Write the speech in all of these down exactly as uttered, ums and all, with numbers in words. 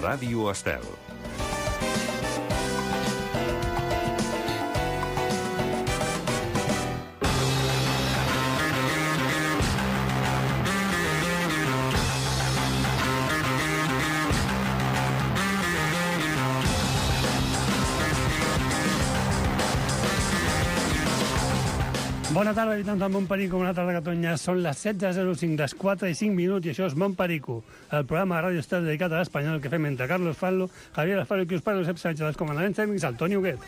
Ràdio Estel. Bona tarda, habitants del Montperico, una tarda Catalunya. Són les setze zero cinc, les quatre i cinc minuts, i això és Montperico, el programa de Ràdio Estel dedicat a l'espanyol que fem entre Carlos Fallo, Javier Alfaro i qui us parla, Josep Sánchez, dels comandaments tècnics, el Toni Huguet.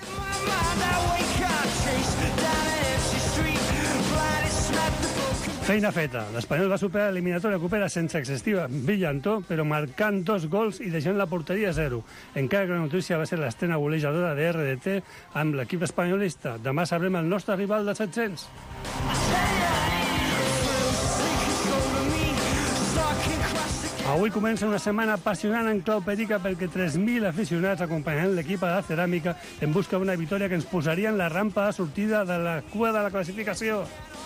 Feina feta. L'Espanyol va superar l'eliminatòria copera sense excessiva brillantor, però marcant dos gols i deixant la porteria a zero. Encara que la notícia va ser l'estrena golejadora de R D T amb l'equip espanyolista. Demà sabrem el nostre rival de set-cents. Avui comença una setmana apassionant en clau perica perquè tres mil aficionats acompanyaran l'equip a la ceràmica en busca d'una victòria que ens posaria en la rampa de sortida de la cua de la classificació.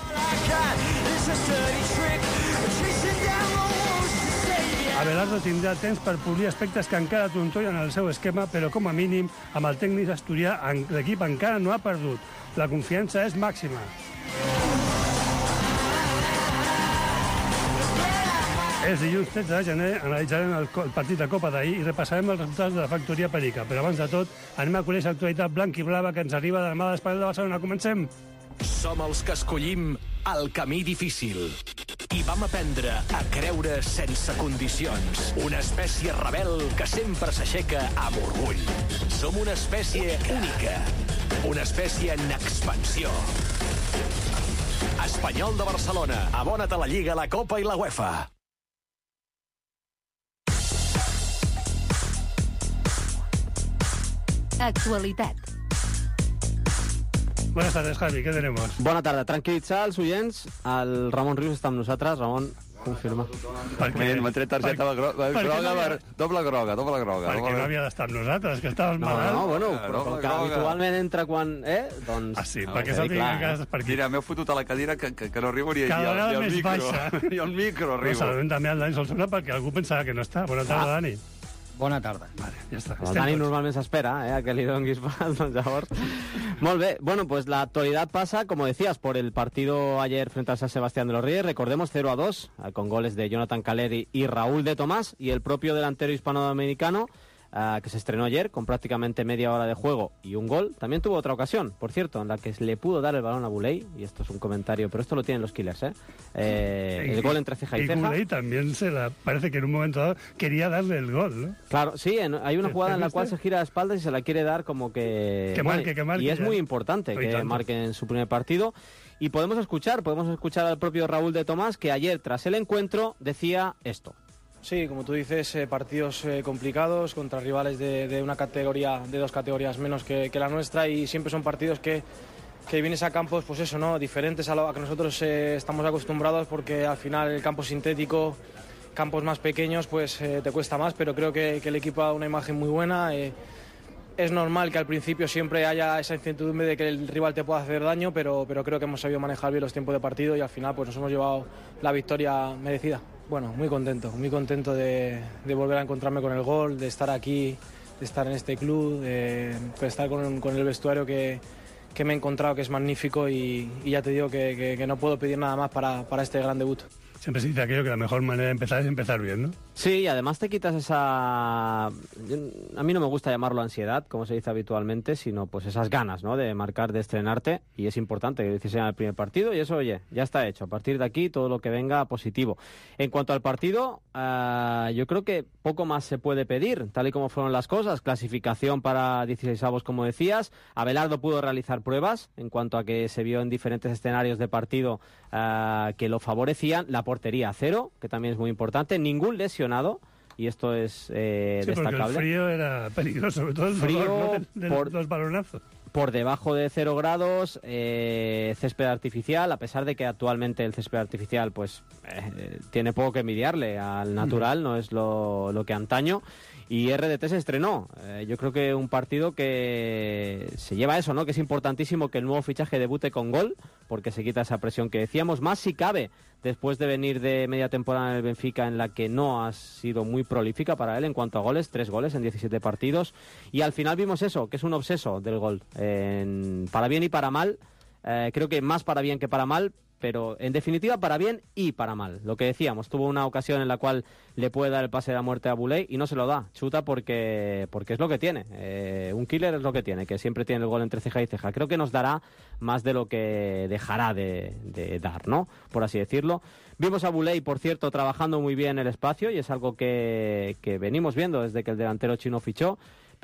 Abelardo tindrà temps per polir aspectes que encara trontollen el seu esquema, però com a mínim, amb el tècnic asturià, l'equip encara no ha perdut. La confiança és màxima. És dilluns tretze de gener, analitzarem el partit de Copa d'ahir i repassarem els resultats de la factoria perica. Però abans de tot, anem a conèixer l'actualitat blanc i blava que ens arriba de la mà de l'Espanyol de Barcelona. Comencem! Som els que escollim el camí difícil i vam aprendre a creure sense condicions. Una espècie rebel que sempre s'aixeca amb orgull. Som una espècie única, una espècie en expansió. Espanyol de Barcelona, abona't a la Lliga, la Copa i la UEFA. Actualitat. Buenas tardes, Javi, ¿qué tenemos? Bona tarda, tranquil·litzar els oients. El Ramon Rius està amb nosaltres. Ramon, confirma. M'he tret targeta per, groga, per, groga, per, doble groga, doble groga. Perquè no havia d'estar amb nosaltres, que estaves no, malalt. No, bueno, però com que habitualment entra quan... Eh? Doncs... Ah, sí, perquè s'ha tingut que estàs per aquí. Mira, m'heu fotut a la cadira que, que, que no arribo ni, Cada ni, al, ni al micro. Baixa. Ni al micro arribo. No, saludem també al Dani Solsona perquè algú pensava que no està. Bona tarda, ah. Dani. Bona tarda. Vale, ja està. El Dani normalment s'espera, eh, a que li donguis pas, doncs llavors... Molt bé, bueno, pues la actualidad pasa, como decías, por el partido ayer frente al San Sebastián de los Reyes. Recordemos cero a dos, con goles de Jonathan Caleri y Raúl de Tomás, y el propio delantero hispanoamericano, uh, que se estrenó ayer con prácticamente media hora de juego y un gol. También tuvo otra ocasión, por cierto, en la que le pudo dar el balón a Buley, y esto es un comentario, pero esto lo tienen los Killers, ¿eh? eh y, el gol entre ceja y, y ceja. Y Buley también se la, parece que en un momento dado quería darle el gol, ¿no? Claro, sí, en, hay una jugada en la cual se gira de espaldas y se la quiere dar como que... Que marque, bueno, que marque. Y es ya. muy importante Hoy que tanto. marque en su primer partido. Y podemos escuchar, podemos escuchar al propio Raúl de Tomás, que ayer, tras el encuentro, decía esto. Sí, como tú dices, eh, partidos eh, complicados contra rivales de, de una categoría, de dos categorías menos que, que la nuestra, y siempre son partidos que, que vienes a campos, pues eso, ¿no? Diferentes a lo a que nosotros eh, estamos acostumbrados, porque al final el campo sintético, campos más pequeños, pues eh, te cuesta más, pero creo que, que el equipo ha dado una imagen muy buena. Eh, es normal que al principio siempre haya esa incertidumbre de que el rival te pueda hacer daño, pero, pero creo que hemos sabido manejar bien los tiempos de partido y al final pues nos hemos llevado la victoria merecida. Bueno, muy contento, muy contento de, de volver a encontrarme con el gol, de estar aquí, de estar en este club, de, de estar con, con el vestuario que, que me he encontrado, que es magnífico, y, y ya te digo que, que, que no puedo pedir nada más para, para este gran debut. Siempre se dice aquello que la mejor manera de empezar es empezar bien, ¿no? Sí, y además te quitas esa... A mí no me gusta llamarlo ansiedad, como se dice habitualmente, sino pues esas ganas, ¿no?, de marcar, de estrenarte, y es importante que decís en el primer partido, y eso, oye, ya está hecho. A partir de aquí, todo lo que venga positivo. En cuanto al partido, uh, yo creo que poco más se puede pedir, tal y como fueron las cosas. Clasificación para dieciseisavos, como decías. Abelardo pudo realizar pruebas en cuanto a que se vio en diferentes escenarios de partido uh, que lo favorecían. La portería a cero, que también es muy importante. Ningún lesionado, y esto es eh, sí, destacable. Porque el frío era peligroso, sobre todo el frío dolor, ¿no?, de, de por, los balonazos. Por debajo de cero grados, eh, césped artificial, a pesar de que actualmente el césped artificial pues eh, tiene poco que envidiarle al natural, no es lo, lo que antaño. Y R D T se estrenó. Eh, yo creo que un partido que se lleva eso, ¿no? Que es importantísimo que el nuevo fichaje debute con gol, porque se quita esa presión que decíamos, más si cabe, después de venir de media temporada en el Benfica en la que no ha sido muy prolífica para él en cuanto a goles, tres goles en diecisiete partidos, y al final vimos eso, que es un obseso del gol, en, para bien y para mal, eh, creo que más para bien que para mal, pero en definitiva para bien y para mal. Lo que decíamos, tuvo una ocasión en la cual le puede dar el pase de la muerte a Boulay y no se lo da, chuta porque porque es lo que tiene, eh, un killer es lo que tiene, que siempre tiene el gol entre ceja y ceja. Creo que nos dará más de lo que dejará de, de dar, ¿no? Por así decirlo. Vimos a Boulay, por cierto, trabajando muy bien el espacio y es algo que, que venimos viendo desde que el delantero chino fichó,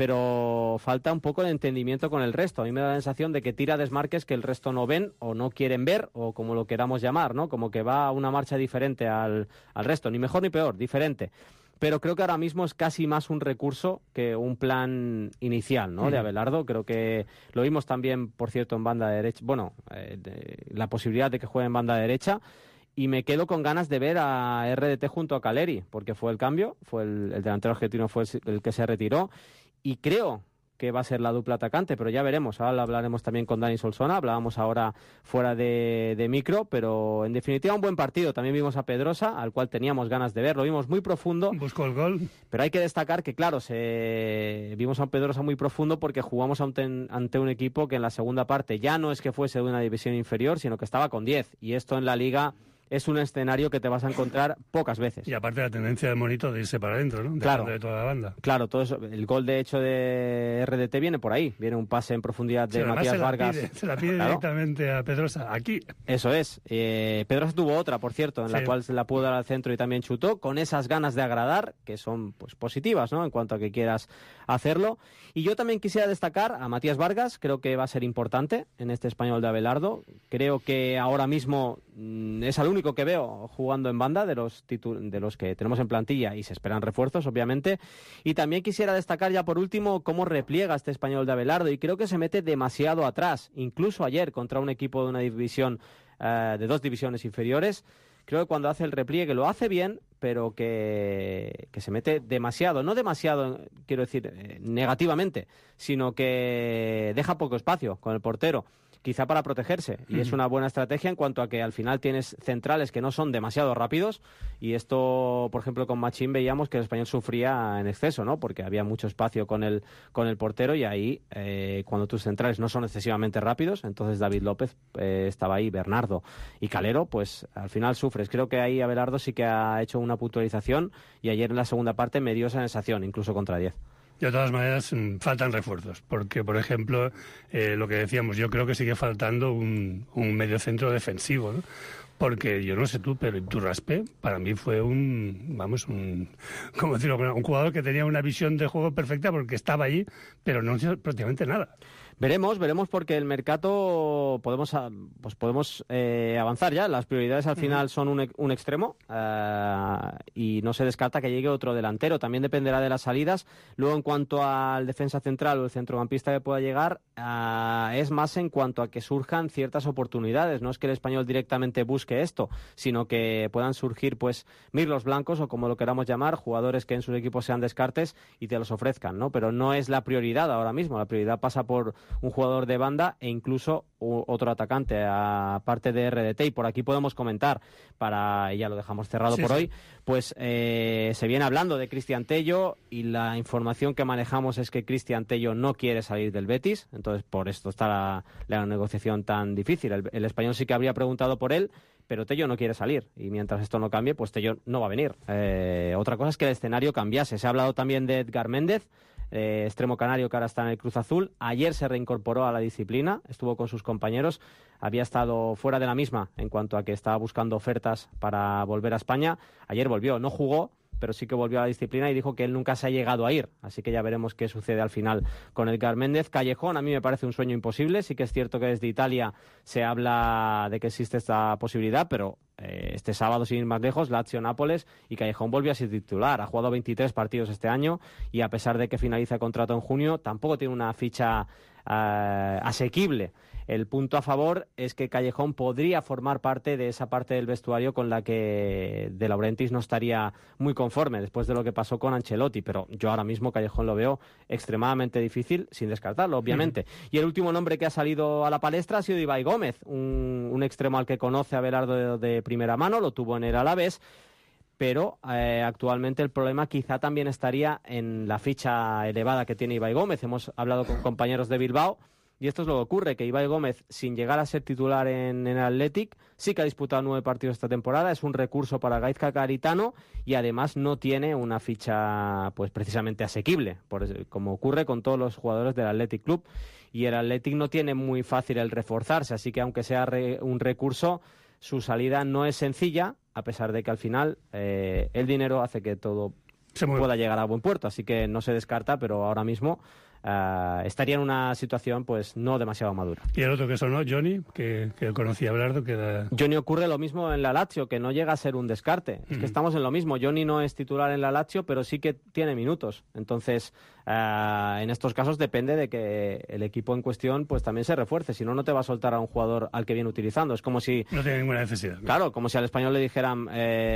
pero falta un poco de entendimiento con el resto. A mí me da la sensación de que tira desmarques que el resto no ven o no quieren ver, o como lo queramos llamar, ¿no? Como que va a una marcha diferente al, al resto, ni mejor ni peor, diferente. Pero creo que ahora mismo es casi más un recurso que un plan inicial, ¿no? Mm. De Abelardo. Creo que lo vimos también, por cierto, en banda derecha. Bueno, eh, de, la posibilidad de que juegue en banda derecha. Y me quedo con ganas de ver a R D T junto a Caleri, porque fue el cambio, fue el, el delantero argentino fue el, el que se retiró. Y creo que va a ser la dupla atacante, pero ya veremos. Ahora hablaremos también con Dani Solsona, hablábamos ahora fuera de, de micro, pero en definitiva un buen partido. También vimos a Pedrosa, al cual teníamos ganas de ver, lo vimos muy profundo. Buscó el gol. Pero hay que destacar que, claro, se... vimos a un Pedrosa muy profundo porque jugamos ante, ante un equipo que en la segunda parte ya no es que fuese de una división inferior, sino que estaba con diez. Y esto en la Liga es un escenario que te vas a encontrar pocas veces. Y aparte la tendencia del Monito de irse para adentro, ¿no? Claro, de toda la banda. Claro, todo eso. El gol de hecho de R D T viene por ahí. Viene un pase en profundidad de Matías se Vargas. Pide, se la pide claro. directamente a Pedrosa, aquí. Eso es. Eh, Pedrosa tuvo otra, por cierto, en sí. la cual se la pudo dar al centro y también chutó, con esas ganas de agradar, que son pues positivas, ¿no? En cuanto a que quieras hacerlo. Y yo también quisiera destacar a Matías Vargas, creo que va a ser importante en este Español de Abelardo. Creo que ahora mismo mmm, es el único que veo jugando en banda de los titu- de los que tenemos en plantilla y se esperan refuerzos, obviamente. Y también quisiera destacar ya por último cómo repliega este Español de Abelardo y creo que se mete demasiado atrás, incluso ayer contra un equipo de una división, uh, de dos divisiones inferiores. Creo que cuando hace el repliegue lo hace bien, pero que, que se mete demasiado, no demasiado, quiero decir, eh, negativamente, sino que deja poco espacio con el portero, quizá para protegerse, y es una buena estrategia en cuanto a que al final tienes centrales que no son demasiado rápidos, y esto, por ejemplo, con Machín veíamos que el Español sufría en exceso, ¿no? Porque había mucho espacio con el, con el portero, y ahí, eh, cuando tus centrales no son excesivamente rápidos, entonces David López eh, estaba ahí, Bernardo y Calero, pues al final sufres. Creo que ahí Abelardo sí que ha hecho una puntualización, y ayer en la segunda parte me dio esa sensación, incluso contra diez. De todas maneras, mmm, faltan refuerzos, porque, por ejemplo, eh, lo que decíamos, yo creo que sigue faltando un, un mediocentro defensivo, ¿no? Porque yo no sé tú, pero Iturraspe para mí fue un, vamos, un, ¿cómo decirlo? Un jugador que tenía una visión de juego perfecta porque estaba allí, pero no hizo prácticamente nada. Veremos, veremos porque el mercado podemos pues podemos eh, avanzar ya. Las prioridades al final son un, un extremo eh, y no se descarta que llegue otro delantero. También dependerá de las salidas. Luego, en cuanto al defensa central o el centrocampista que pueda llegar, eh, es más en cuanto a que surjan ciertas oportunidades. No es que el Español directamente busque esto, sino que puedan surgir pues mirlos blancos o como lo queramos llamar, jugadores que en sus equipos sean descartes y te los ofrezcan, ¿no? Pero no es la prioridad ahora mismo. La prioridad pasa por un jugador de banda e incluso otro atacante, aparte de R D T. Y por aquí podemos comentar, para y ya lo dejamos cerrado sí, por sí. hoy, pues eh, se viene hablando de Cristian Tello y la información que manejamos es que Cristian Tello no quiere salir del Betis, entonces por esto está la, la negociación tan difícil. El, el Español sí que habría preguntado por él, pero Tello no quiere salir, y mientras esto no cambie, pues Tello no va a venir. Eh, otra cosa es que el escenario cambiase. Se ha hablado también de Edgar Méndez, Eh, extremo canario que ahora está en el Cruz Azul. Ayer se reincorporó a la disciplina, estuvo con sus compañeros, había estado fuera de la misma en cuanto a que estaba buscando ofertas para volver a España. Ayer volvió, no jugó, pero sí que volvió a la disciplina y dijo que él nunca se ha llegado a ir, así que ya veremos qué sucede al final con Edgar Méndez. Callejón, a mí me parece un sueño imposible. Sí que es cierto que desde Italia se habla de que existe esta posibilidad, pero eh, este sábado, sin ir más lejos, Lazio-Nápoles, y Callejón volvió a ser titular. Ha jugado veintitrés partidos este año y a pesar de que finaliza el contrato en junio, tampoco tiene una ficha eh, asequible. El punto a favor es que Callejón podría formar parte de esa parte del vestuario con la que De Laurentiis no estaría muy conforme después de lo que pasó con Ancelotti, pero yo ahora mismo Callejón lo veo extremadamente difícil, sin descartarlo, obviamente. Mm. Y el último nombre que ha salido a la palestra ha sido Ibai Gómez, un, un extremo al que conoce a Abelardo de, de primera mano, lo tuvo en el Alavés, pero eh, actualmente el problema quizá también estaría en la ficha elevada que tiene Ibai Gómez. Hemos hablado con compañeros de Bilbao, y esto es lo que ocurre, que Ibai Gómez, sin llegar a ser titular en, en el Athletic, sí que ha disputado nueve partidos esta temporada, es un recurso para Gaizka Garitano y además no tiene una ficha pues precisamente asequible, por, como ocurre con todos los jugadores del Athletic Club. Y el Athletic no tiene muy fácil el reforzarse, así que aunque sea re, un recurso, su salida no es sencilla, a pesar de que al final eh, el dinero hace que todo pueda llegar a buen puerto, así que no se descarta, pero ahora mismo Uh, estaría en una situación pues no demasiado madura. Y el otro que sonó, Johnny, que, que conocía a Abelardo, que era... Johnny ocurre lo mismo en la Lazio, que no llega a ser un descarte. Mm. Es que estamos en lo mismo. Johnny no es titular en la Lazio, pero sí que tiene minutos. Entonces, uh, en estos casos depende de que el equipo en cuestión pues también se refuerce. Si no, no te va a soltar a un jugador al que viene utilizando. Es como si... No tiene ninguna necesidad. Claro, como si al español le dijeran,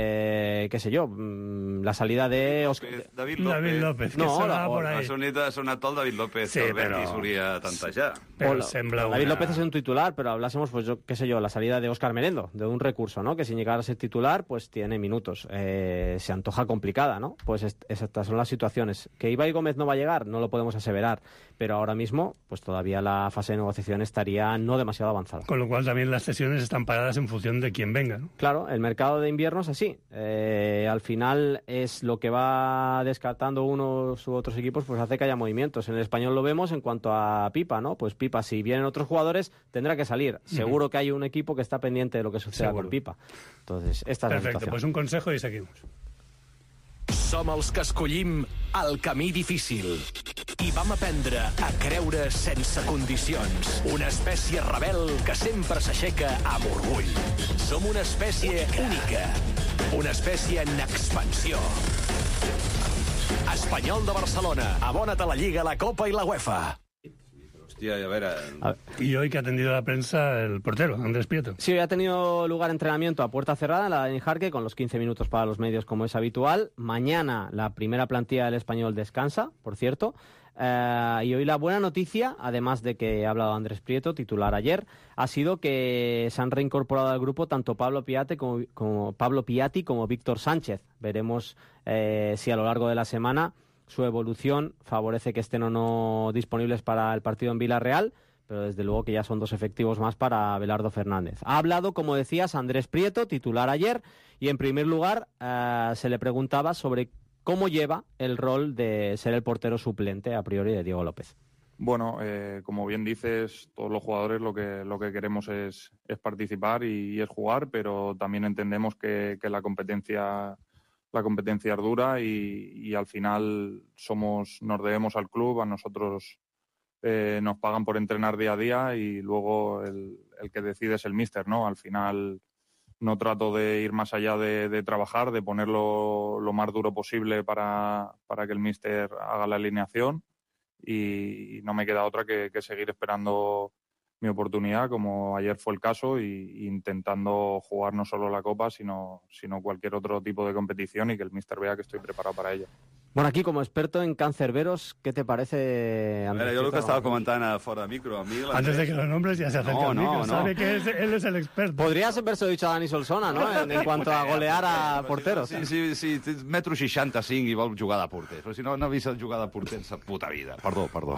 eh, qué sé yo, mmm, la salida de... Oscar... David López. David López, que no, sonava o, por ahí. Ha sonat, ha sonat el David López, sí, el però... Betis hauria de tantejar. Pero Hola. sembla David una... López es un titular, pero hablásemos, pues yo qué sé yo, la salida de Óscar Merendo, de un recurso, ¿no? Que sin llegar a ser titular, pues tiene minutos. Eh, se antoja complicada, ¿no? Pues est estas son las situaciones. ¿Que Ibai Gómez no va a llegar? No lo podemos aseverar. Pero ahora mismo, pues todavía la fase de negociación estaría no demasiado avanzada. Con lo cual también las sesiones están paradas en función de quién venga, ¿no? Claro, el mercado de invierno es así. Eh, al final es lo que va descartando unos u otros equipos, pues hace que haya movimientos. En el español lo vemos en cuanto a Pipa, ¿no? Pues Pipa, si vienen otros jugadores, tendrá que salir. Seguro uh-huh. que hay un equipo que está pendiente de lo que suceda Seguro. con Pipa. Entonces, esta es Perfecte, la situación. Pues un consejo y seguimos. Som els que escollim el camí difícil i vam aprendre a creure sense condicions. Una espècie rebel que sempre s'aixeca amb orgull. Som una espècie única, una espècie en expansió. Espanyol de Barcelona, abona't a la Lliga, la Copa i la UEFA. Hostia, a ver, a... Y hoy que ha atendido la prensa el portero, Andrés Prieto. Sí, hoy ha tenido lugar entrenamiento a puerta cerrada en la Denis Jarque, con los quince minutos para los medios como es habitual. Mañana la primera plantilla del Español descansa, por cierto. Uh, y hoy la buena noticia, además de que ha hablado Andrés Prieto, titular ayer, ha sido que se han reincorporado al grupo tanto Pablo Piatti como, como, Pablo Piatti como Víctor Sánchez. Veremos eh, si a lo largo de la semana su evolución favorece que estén o no disponibles para el partido en Villarreal, pero desde luego que ya son dos efectivos más para Abelardo Fernández. Ha hablado, como decías, Andrés Prieto, titular ayer, y en primer lugar uh, se le preguntaba sobre cómo lleva el rol de ser el portero suplente a priori de Diego López. Bueno, eh, como bien dices, todos los jugadores lo que, lo que queremos es, es participar y, y es jugar, pero también entendemos que, que la competencia... La competencia es dura y, y al final somos, nos debemos al club, a nosotros eh, nos pagan por entrenar día a día y luego el, el que decide es el míster, ¿no? Al final no trato de ir más allá de, de trabajar, de ponerlo lo más duro posible para, para que el míster haga la alineación y, y no me queda otra que, que seguir esperando mi oportunidad, como ayer fue el caso, y intentando jugar no solo la Copa, sino, sino cualquier otro tipo de competición y que el míster vea que estoy preparado para ella. Bueno, aquí como experto en cancerberos, ¿qué te parece, Andrés? Yo lo que estaba comentando fuera de micro, a mí... Antes de que lo nombres ya se acerca no, al micro, no, sabe no. que es, él es el experto. Podrías haberse dicho a Dani Solsona, ¿no? En, en cuanto a golear a porteros. Sí, sí, sí, sí metro seixanta-cinc i vol jugar de porter. Però si no, no ha vist jugar de porter en sa puta vida. Perdó, perdó.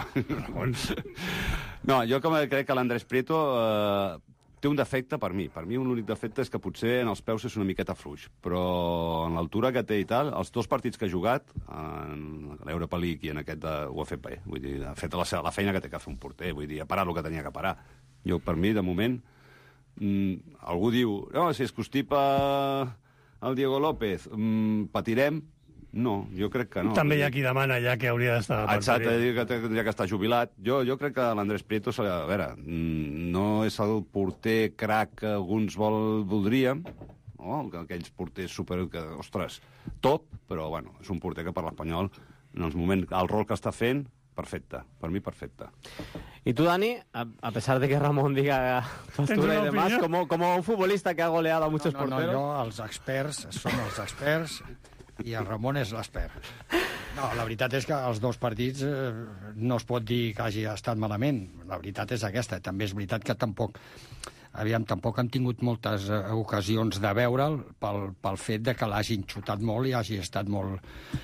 No, jo com crec que l'Andrés Prieto eh, té un defecte per mi. Per mi un únic defecte és que potser en els peus és una miqueta fluix, però en l'altura que té i tal, els dos partits que ha jugat, en l'Europa League i en aquest, de, ho ha fet bé. Vull dir, ha fet la, la feina que té que fer un porter, vull dir, ha parat el que tenia que parar. Jo, per mi, de moment, mm, algú diu, no, si es constipa el Diego López, mm, patirem. No, jo crec que no. També hi ha qui demana ja que hauria d'estar... Exacte, que tindria que estar jubilat. Jo, jo crec que l'Andrés Prieto, a veure, no és el porter crac que alguns vol, voldríem, no? Aquells porters super... Que, ostres, top, però bueno, és un porter que per l'Espanyol, en els moments, el rol que està fent, perfecte, per mi perfecte. Y tú, Dani, a, a pesar de que Ramón diga postura y demás, como, como un futbolista que ha goleado a muchos no, no, porteros... No, jo, els experts són els experts i el Ramon és l'expert. No, la veritat és que els dos partits eh, no es pot dir que hagi estat malament. La veritat és aquesta. També és veritat que tampoc... Aviam, tampoc han tingut moltes eh, ocasions de veure'l pel, pel fet de que l'hagin xutat molt i hagi estat molt,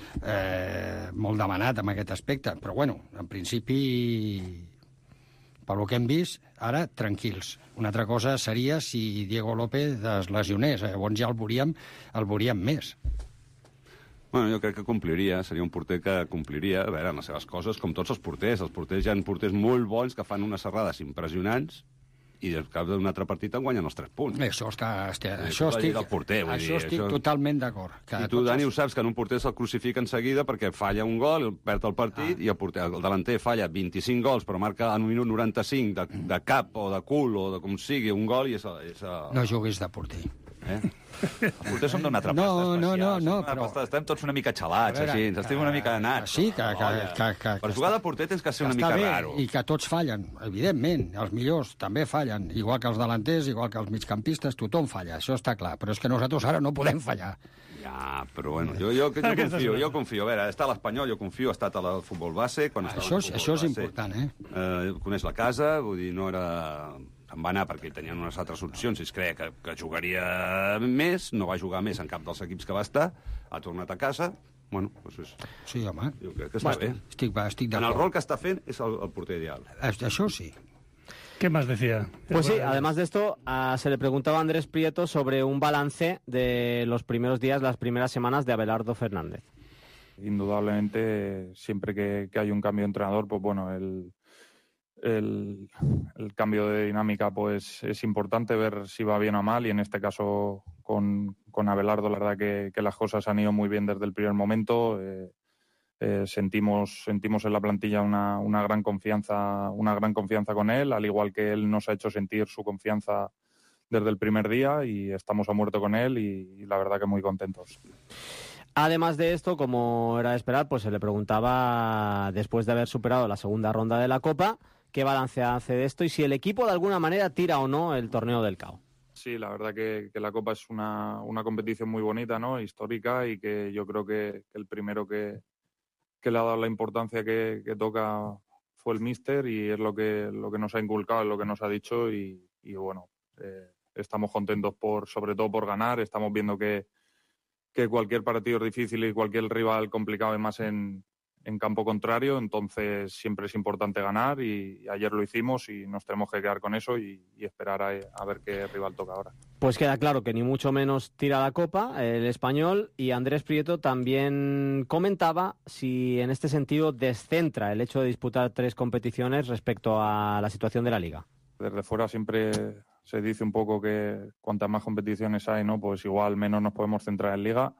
eh, molt demanat en aquest aspecte. Però, bueno, en principi, pel que hem vist, ara, tranquils. Una altra cosa seria si Diego López es lesionés. Llavors ja el veuríem, el veuríem més. Bueno, jo crec que compliria, seria un porter que compliria, a veure, en les seves coses, com tots els porters. Els porters hi ha porters molt bons que fan unes serrades impressionants i al cap d'un altre partit en guanyen els tres punts. Això, està, està, Eh, això tota la estic, lliga del porter, vull això dir, estic això- totalment d'acord. Que I tu, tots Dani, els- ho saps, que en un porter se'l crucifica en seguida perquè falla un gol, perd el partit, ah. i el, porter, el delanter falla vint-i-cinc gols, però marca en un minut noranta-cinc de, de cap o de cul o de com sigui un gol i és... és No juguis de porter. Eh? Els porters són d'una altra No, pasta no, especial. no, Som no, d'una però- pasta- Estem tots una mica xalats, A veure, així, ens estem una mica anats. Sí, que, que, Olla. que, que, Per que jugar està- de porter tens que ser una està mica bé, raro. i que tots fallen, evidentment. Els millors també fallen, igual que els delanters, igual que els migcampistes, tothom falla, això està clar. Però és que nosaltres ara no podem fallar. Ja, però bueno, jo, jo, jo confio, jo confio. A veure, està a l'Espanyol, jo confio, ha estat al futbol base. Quan estava Això, al és- futbol això és base. important, eh? Eh, coneix la casa, vull dir, no era... Se'n va anar perquè tenien unes altres opcions i es creia que, que jugaria més, no va jugar més en cap dels equips que va estar, ha tornat a casa, bueno, doncs és... Sí, home. Jo crec que està bé. Estic, estic En el d'acord. rol que està fent és el, el porter ideal. Això sí. ¿Qué más decía? Pues sí, además de esto, uh, se le preguntaba a Andrés Prieto sobre un balance de los primeros días, las primeras semanas de Abelardo Fernández. Indudablemente, siempre que, que hay un cambio de entrenador, pues bueno, el, el, el cambio de dinámica pues es importante, ver si va bien o mal, y en este caso con, con Abelardo la verdad que, que las cosas han ido muy bien desde el primer momento. Eh, eh, sentimos sentimos en la plantilla una, una gran confianza una gran confianza con él, al igual que él nos ha hecho sentir su confianza desde el primer día, y estamos a muerto con él y, y la verdad que muy contentos. Además de esto, como era de esperar, pues se le preguntaba, después de haber superado la segunda ronda de la Copa, qué balance hace de esto y si el equipo de alguna manera tira o no el torneo del C A O. Sí, la verdad que, que la Copa es una, una competición muy bonita, ¿no? Histórica, y que yo creo que, que el primero que, que le ha dado la importancia que, que toca fue el míster, y es lo que, lo que nos ha inculcado, es lo que nos ha dicho, y, y bueno, eh, estamos contentos por, sobre todo por ganar. Estamos viendo que, que cualquier partido es difícil y cualquier rival complicado es más en, en campo contrario, entonces siempre es importante ganar, y ayer lo hicimos y nos tenemos que quedar con eso y, y esperar a, a ver qué rival toca ahora. Pues queda claro que ni mucho menos tira la Copa el Español, y Andrés Prieto también comentaba si en este sentido descentra el hecho de disputar tres competiciones respecto a la situación de la Liga. Desde fuera siempre se dice un poco que cuantas más competiciones hay, ¿no? Pues igual menos nos podemos centrar en Liga,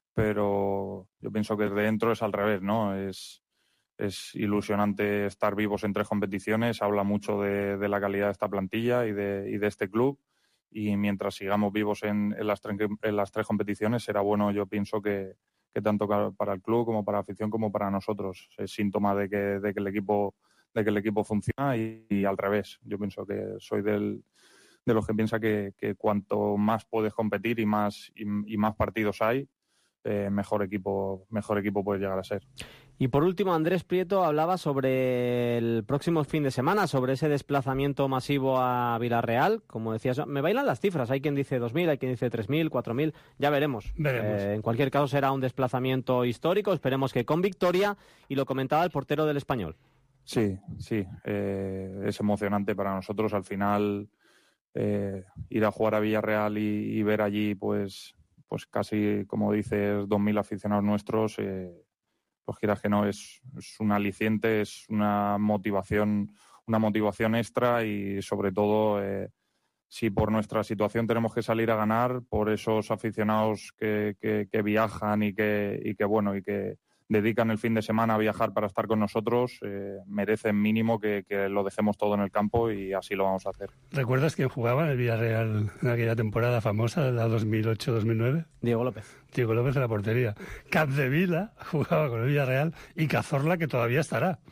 pero yo pienso que desde dentro es al revés, ¿no? Es, es ilusionante estar vivos en tres competiciones, habla mucho de, de la calidad de esta plantilla y de, y de este club, y mientras sigamos vivos en, en, las, tre en las tres competiciones será bueno, yo pienso que, que tanto para el club como para la afición como para nosotros. Es síntoma de que, de que el equipo de que el equipo funciona, y, y al revés. Yo pienso que soy del, de los que piensa que, que cuanto más puedes competir y más, y, y más partidos hay, eh, mejor equipo, mejor equipo puedes llegar a ser. Y por último, Andrés Prieto hablaba sobre el próximo fin de semana, sobre ese desplazamiento masivo a Villarreal. Como decías, me bailan las cifras. Hay quien dice dos mil, hay quien dice tres mil, cuatro mil. Ya veremos. Veremos. Eh, en cualquier caso, será un desplazamiento histórico. Esperemos que con victoria. Y lo comentaba el portero del Español. Sí, sí. Eh, es emocionante para nosotros. Al final, eh, ir a jugar a Villarreal y, y ver allí, pues, pues casi, como dices, dos mil aficionados nuestros, eh, pues quieras que no, es, es un aliciente, es una motivación, una motivación extra, y sobre todo, eh, si por nuestra situación tenemos que salir a ganar, por esos aficionados que, que, que viajan y que, y que bueno, y que dedican el fin de semana a viajar para estar con nosotros, eh, merecen mínimo que, que lo dejemos todo en el campo, y así lo vamos a hacer. ¿Recuerdas quién jugaba en el Villarreal en aquella temporada famosa de la dos mil ocho dos mil nueve? Diego López. Diego López en la portería. Capdevila jugaba con el Villarreal, y Cazorla, que todavía estará.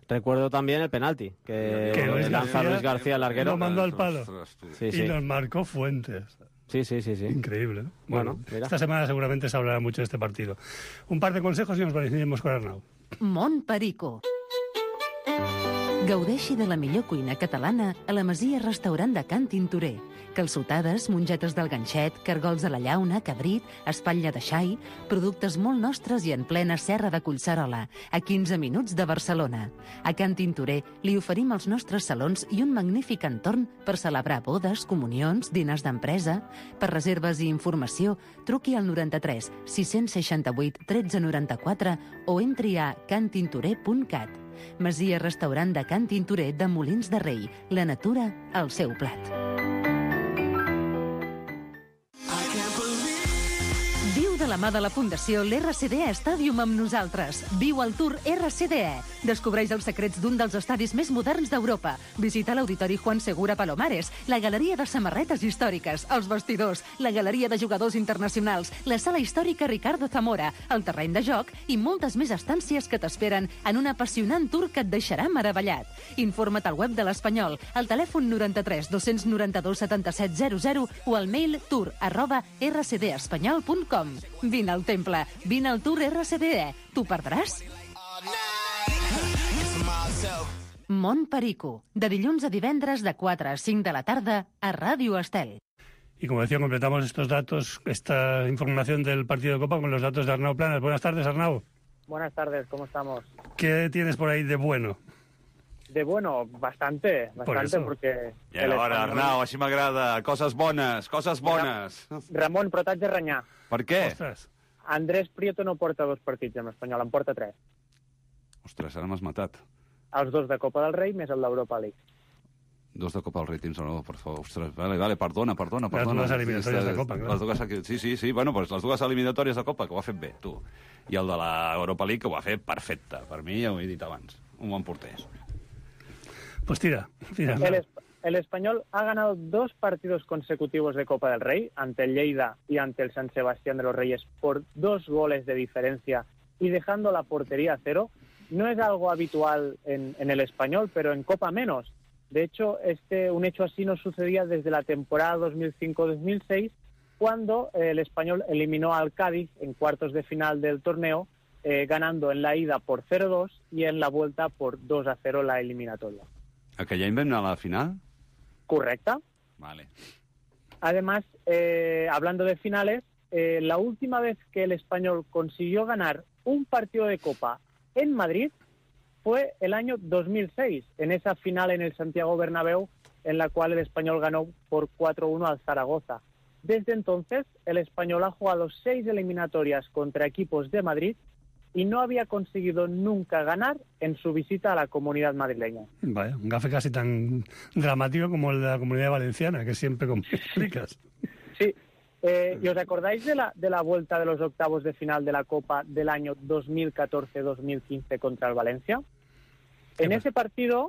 Recuerdo también el penalti, que, que Luis lanza García Luis García al larguero. Lo mandó al palo. Sí, y sí. nos marcó Fuentes. Sí, sí, sí, sí. Increíble, ¿no? Bueno, Bueno, mira. esta semana seguramente se hablará mucho de este partido. Un par de consejos y nos venimos con Arnau. Mont Perico. Gaudeixi de la millor cuina catalana a la Masia Restaurant de Can Tintorer. Calçotades, mongetes del ganxet, cargols de la llauna, cabrit, espatlla de xai, productes molt nostres i en plena serra de Collserola, a quinze minuts de Barcelona. A Can Tintorer li oferim els nostres salons i un magnífic entorn per celebrar bodes, comunions, dinars d'empresa. Per reserves i informació, truqui al noranta-tres sis seixanta-vuit tretze noranta-quatre o entri a cantintorer punt cat. Masia Restaurant de Can Tintorer de Molins de Rei. La natura al seu plat. Viu de la mà de la Fundació l'R C D E Stadium amb nosaltres. Viu el Tour R C D E. Descobreix els secrets d'un dels estadis més moderns d'Europa. Visita l'Auditori Juan Segura Palomares, la Galeria de Samarretes Històriques, els vestidors, la Galeria de Jugadors Internacionals, la Sala Històrica Ricardo Zamora, el terreny de joc i moltes més estàncies que t'esperen en un apassionant tour que et deixarà meravellat. Informa't al web de l'Espanyol, al telèfon noranta-tres dos noranta-dos setanta-set zero zero o al mail tour arroba r c d espanyol punt com. Vine al temple, vine al Tour R C D E. T'ho perdràs? Mont Perico, de dilluns a divendres de quatre a cinc de la tarda a Ràdio Estel. Y como decía, completamos estos datos, esta información del partido de Copa con los datos de Arnau Planas. Buenas tardes, Arnau. Buenas tardes, ¿cómo estamos? ¿Qué tienes por ahí de bueno? De bueno, bastante, bastante, Por porque... I ara, Arnau, així m'agrada. Coses bones, coses bones. Ramon, però t'haig de renyar. Per què? Ostres. Andrés Prieto no porta dos partits amb l'Espanyol, en porta tres. Ostres, ara m'has matat. Els dos de Copa del Rei més el d'Europa League. Dos de Copa del Rei, tens raó, per favor. Ostres, vale, vale, perdona, perdona, Les perdona. dues eliminatòries de Copa, clar. Les dues, sí, sí, sí, bueno, pues les dues eliminatòries de Copa, que ho ha fet bé, tu. I el de l'Europa League, que ho ha fet perfecte. Per mi, ja ho he dit abans, un bon porter. Pues tira, tira. El, es- el Español ha ganado dos partidos consecutivos de Copa del Rey, ante el Lleida y ante el San Sebastián de los Reyes, por dos goles de diferencia y dejando la portería a cero. No es algo habitual en, en el Español, pero en Copa menos. De hecho, este, un hecho así no sucedía desde la temporada dos mil cinco dos mil seis, cuando eh, el Español eliminó al Cádiz en cuartos de final del torneo, eh, ganando en la ida por cero dos y en la vuelta por dos a cero la eliminatoria. Aquell any vam anar a la final? ¿Correcta? Vale. Además, eh, hablando de finales, eh, la última vez que el Español consiguió ganar un partido de Copa en Madrid fue el año dos mil seis, en esa final en el Santiago Bernabéu, en la cual el Español ganó por cuatro uno al Zaragoza. Desde entonces, el Español ha jugado seis eliminatorias contra equipos de Madrid y no había conseguido nunca ganar en su visita a la Comunidad madrileña. Vaya, un gafe casi tan dramático como el de la Comunidad Valenciana, que siempre complicas. Sí. Eh, ¿Y os acordáis de la, de la vuelta de los octavos de final de la Copa del año dos mil catorce dos mil quince contra el Valencia? En ese partido,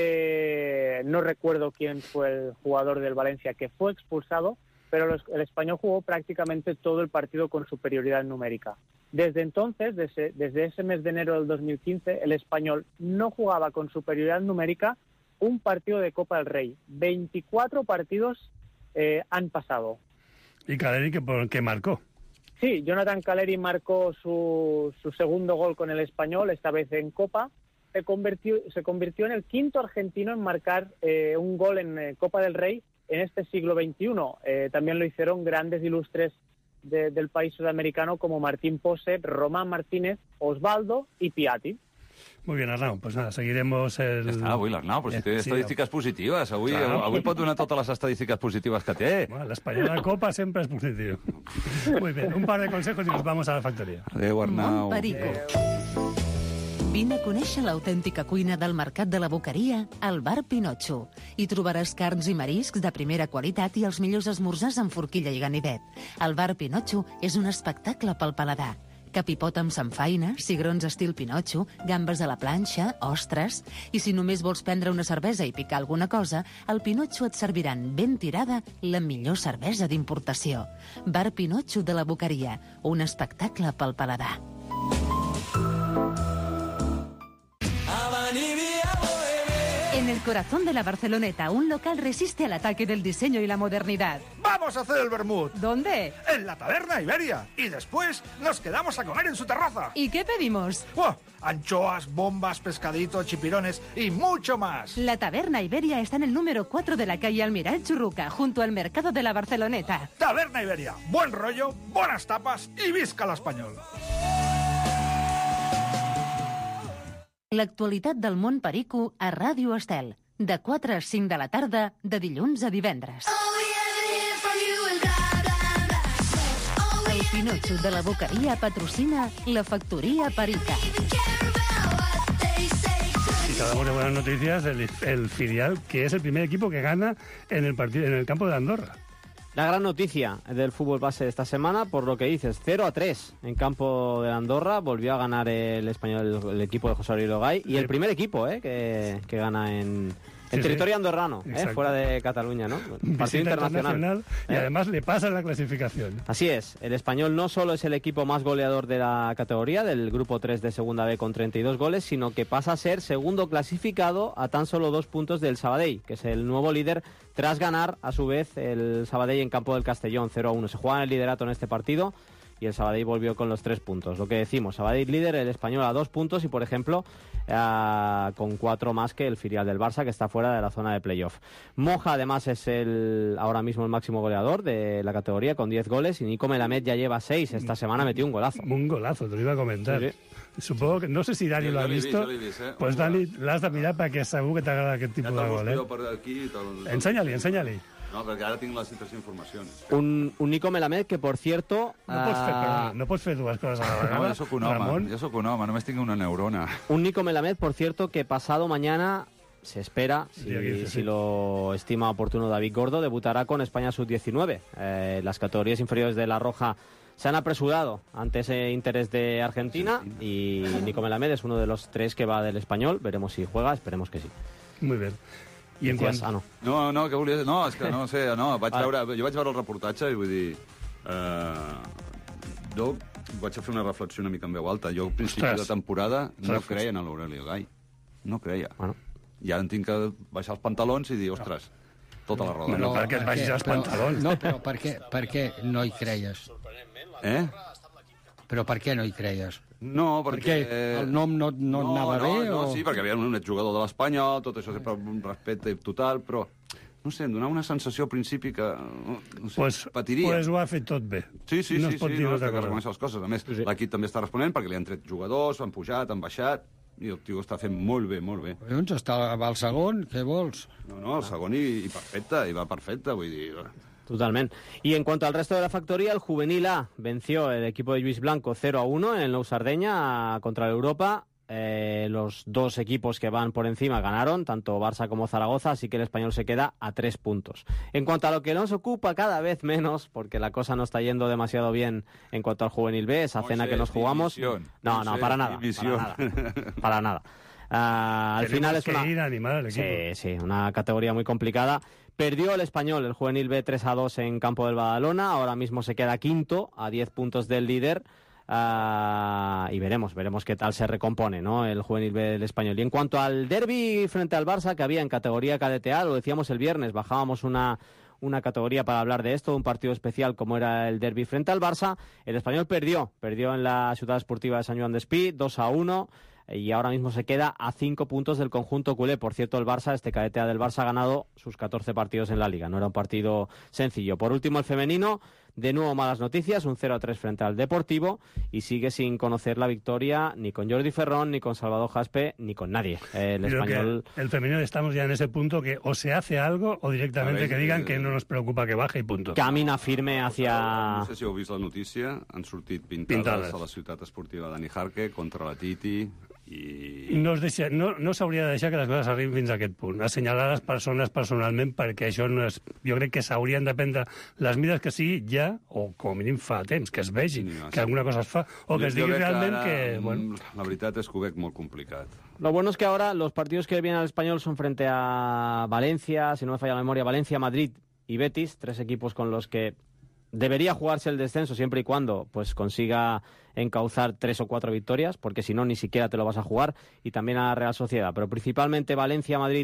eh, no recuerdo quién fue el jugador del Valencia que fue expulsado, pero los, el Español jugó prácticamente todo el partido con superioridad numérica. Desde entonces, desde, desde ese mes de enero del dos mil quince, el Español no jugaba con superioridad numérica un partido de Copa del Rey. veinticuatro partidos eh, han pasado. Y Caleri, que, por- que marcó. Sí, Jonathan Caleri marcó su, su segundo gol con el Español, esta vez en Copa. Se convirtió, se convirtió en el quinto argentino en marcar eh, un gol en eh, Copa del Rey en este siglo veintiuno. Eh, también lo hicieron grandes ilustres de- del país sudamericano como Martín Pose, Román Martínez, Osvaldo y Piatti. Muy bien, Arnau. Pues nada, seguiremos el... Ja està, avui l'Arnau, però si té Sí, estadístiques positives. Avui, Claro. avui pot donar totes les estadístiques positives que té. Bueno, la española Copa siempre es positivo. Muy bien, un par de consejos y nos vamos a la factoría. Adéu, Arnau. Mont Perico. Vine a conèixer l'autèntica cuina del Mercat de la Boqueria al Bar Pinotxo. Hi trobaràs carns i mariscs de primera qualitat i els millors esmorzars amb forquilla i ganivet. El Bar Pinotxo és un espectacle pel paladar. Capipot amb samfaina, cigrons estil Pinotxo, gambes a la planxa, ostres... I si només vols prendre una cervesa i picar alguna cosa, al Pinotxo et serviran ben tirada la millor cervesa d'importació. Bar Pinotxo de la Boqueria, un espectacle pel paladar. A venir el corazón de la Barceloneta, un local resiste al ataque del diseño y la modernidad. ¡Vamos a hacer el vermut! ¿Dónde? En la Taberna Iberia. Y después nos quedamos a comer en su terraza. ¿Y qué pedimos? ¡Oh! Anchoas, bombas, pescaditos, chipirones y mucho más. La Taberna Iberia está en el número cuatro de la calle Almiral Churruca, junto al mercado de la Barceloneta. Taberna Iberia. Buen rollo, buenas tapas y visca l'espanyol. L'actualitat del món perico a Ràdio Estel. De quatre a cinc de la tarda, de dilluns a divendres. El Pinotxo de la Boqueria patrocina la Factoría Perica. Y acabamos de buenas noticias, el, el filial, que es el primer equipo que gana en el, partido, en el campo de Andorra. La gran noticia del fútbol base de esta semana, por lo que dices, cero a tres en campo de Andorra, volvió a ganar el español, el, el equipo de José Aurelio Gay, y el primer equipo eh, que, que gana en, en sí, territorio sí. andorrano, eh, fuera de Cataluña, ¿no? Partido internacional. internacional y ¿eh? además le pasa la clasificación. Así es, el español no solo es el equipo más goleador de la categoría, del grupo tres de Segunda B con treinta y dos goles, sino que pasa a ser segundo clasificado a tan solo dos puntos del Sabadell, que es el nuevo líder, tras ganar, a su vez, el Sabadell en campo del Castellón, cero a uno. Se juega en el liderato en este partido y el Sabadell volvió con los tres puntos. Lo que decimos, Sabadell líder, el español a dos puntos y, por ejemplo, eh, con cuatro más que el filial del Barça, que está fuera de la zona de playoff. Moja, además, es el ahora mismo el máximo goleador de la categoría, con diez goles, y Nico Melamed ya lleva seis. Esta semana metió un golazo. Un golazo, te lo iba a comentar. Sí, sí. Supongo que, no sé si Dani lo ha visto, vist, eh? Pues Dani, l'has de mirar perquè segur que t'agrada aquest tipus ja de gol, eh? Per aquí, enseña-li, enseña-li. No, perquè ara tinc les altres informacions. Un, un Nico Melamed que, por cierto... No, uh... pots fer, perdona, no pots fer dues coses a la vegada. No, jo sóc un home, Ramon. jo sóc un home, només tinc una neurona. Un Nico Melamed, por cierto, que pasado mañana se espera, si, sí, aquí, sí, si sí. lo estima oportuno David Gordo, debutará con España sub diecinueve. Eh, las categorías inferiores de La Roja se han apresurado ante ese interés de Argentina y Nico Melamed es uno de los tres que va del español. Veremos si juega, esperemos que sí. Muy bé. I en quant... Ah, no. no, no, que volia... No, és que no sé, no, vaig veure... Jo vaig veure el reportatge i vull dir... Eh, jo vaig fer una reflexió una mica en veu alta. Jo, al principi Ostres. de temporada, no Ostres. creia en l'Aurelio Gay. No creia. Bueno. I ara tinc que baixar els pantalons i dir, ostres, tota la roda. No, no perquè et baixis els pantalons. No, però per què, per què no hi creies? Eh? Però per què no hi creies? No, perquè... perquè el nom no, no, no anava no, bé? No, o... sí, perquè havia un exjugador de l'Espanyol, tot això sempre un respecte total, però, no sé, em donava una sensació al principi que, no sé, pues, patiria. Pues ho ha fet tot bé. Sí, sí, no sí, es pot sí, dir no, altra que cosa. reconèixer les coses. A més, sí, sí. l'equip també està responent perquè li han tret jugadors, han pujat, han baixat, i el tio està fent molt bé, molt bé. Doncs està al segon, què vols? No, no, el segon i, i perfecte, i va perfecte, vull dir... Totalmente. Y en cuanto al resto de la factoría, el Juvenil A venció el equipo de Lluís Blanco cero a uno en el Nou Sardeña contra el Europa. Eh, los dos equipos que van por encima ganaron, tanto Barça como Zaragoza, así que el español se queda a tres puntos. En cuanto a lo que nos ocupa cada vez menos, porque la cosa no está yendo demasiado bien en cuanto al Juvenil B, esa cena que nos jugamos... No, no, para nada, para nada. Para nada. Uh, al final es una... ir a animar al equipo. Sí, sí, una categoría muy complicada. Perdió el español, el Juvenil B tres a dos en campo del Badalona, ahora mismo se queda quinto a diez puntos del líder. Uh, y veremos, veremos qué tal se recompone, ¿no? El Juvenil B del español. Y en cuanto al derbi frente al Barça que había en categoría cadeteada, lo decíamos el viernes, bajábamos una, una categoría para hablar de esto, un partido especial como era el derbi frente al Barça. El español perdió, perdió en la Ciutat Esportiva de Sant Joan d'Espí, dos a uno. Y ahora mismo se queda a cinco puntos del conjunto culé. Por cierto, el Barça, este cadete A del Barça, ha ganado sus catorce partidos en la Liga. No era un partido sencillo. Por último, el femenino, de nuevo malas noticias, un cero a tres frente al Deportivo, y sigue sin conocer la victoria ni con Jordi Ferrón, ni con Salvador Jaspe, ni con nadie. El Creo español... que el femenino estamos ya en ese punto que o se hace algo o directamente ver, que digan eh... que no nos preocupa que baje y punto. Camina firme hacia... No sé si heu vist la notícia, han sortit pintades, pintades. a la Ciutat Esportiva de Nijarque contra la Titi... I... No, es deixa, no, no s'hauria de deixar que les coses arribin fins a aquest punt. Assenyalar les persones personalment, perquè això no és... Jo crec que s'haurien de prendre les mides que sigui ja, o com a mínim fa temps, que es vegi, no, que sí. alguna cosa es fa, o que jo, es digui realment que... que ara, bueno... La veritat és que ho veig molt complicat. Lo bueno es que ahora los partidos que vienen al español son frente a Valencia, si no me falla la memoria, Valencia, Madrid y Betis, tres equipos con los que debería jugarse el descenso siempre y cuando pues consiga encauzar tres o cuatro victorias, porque si no ni siquiera te lo vas a jugar, y también a la Real Sociedad, pero principalmente Valencia, Madrid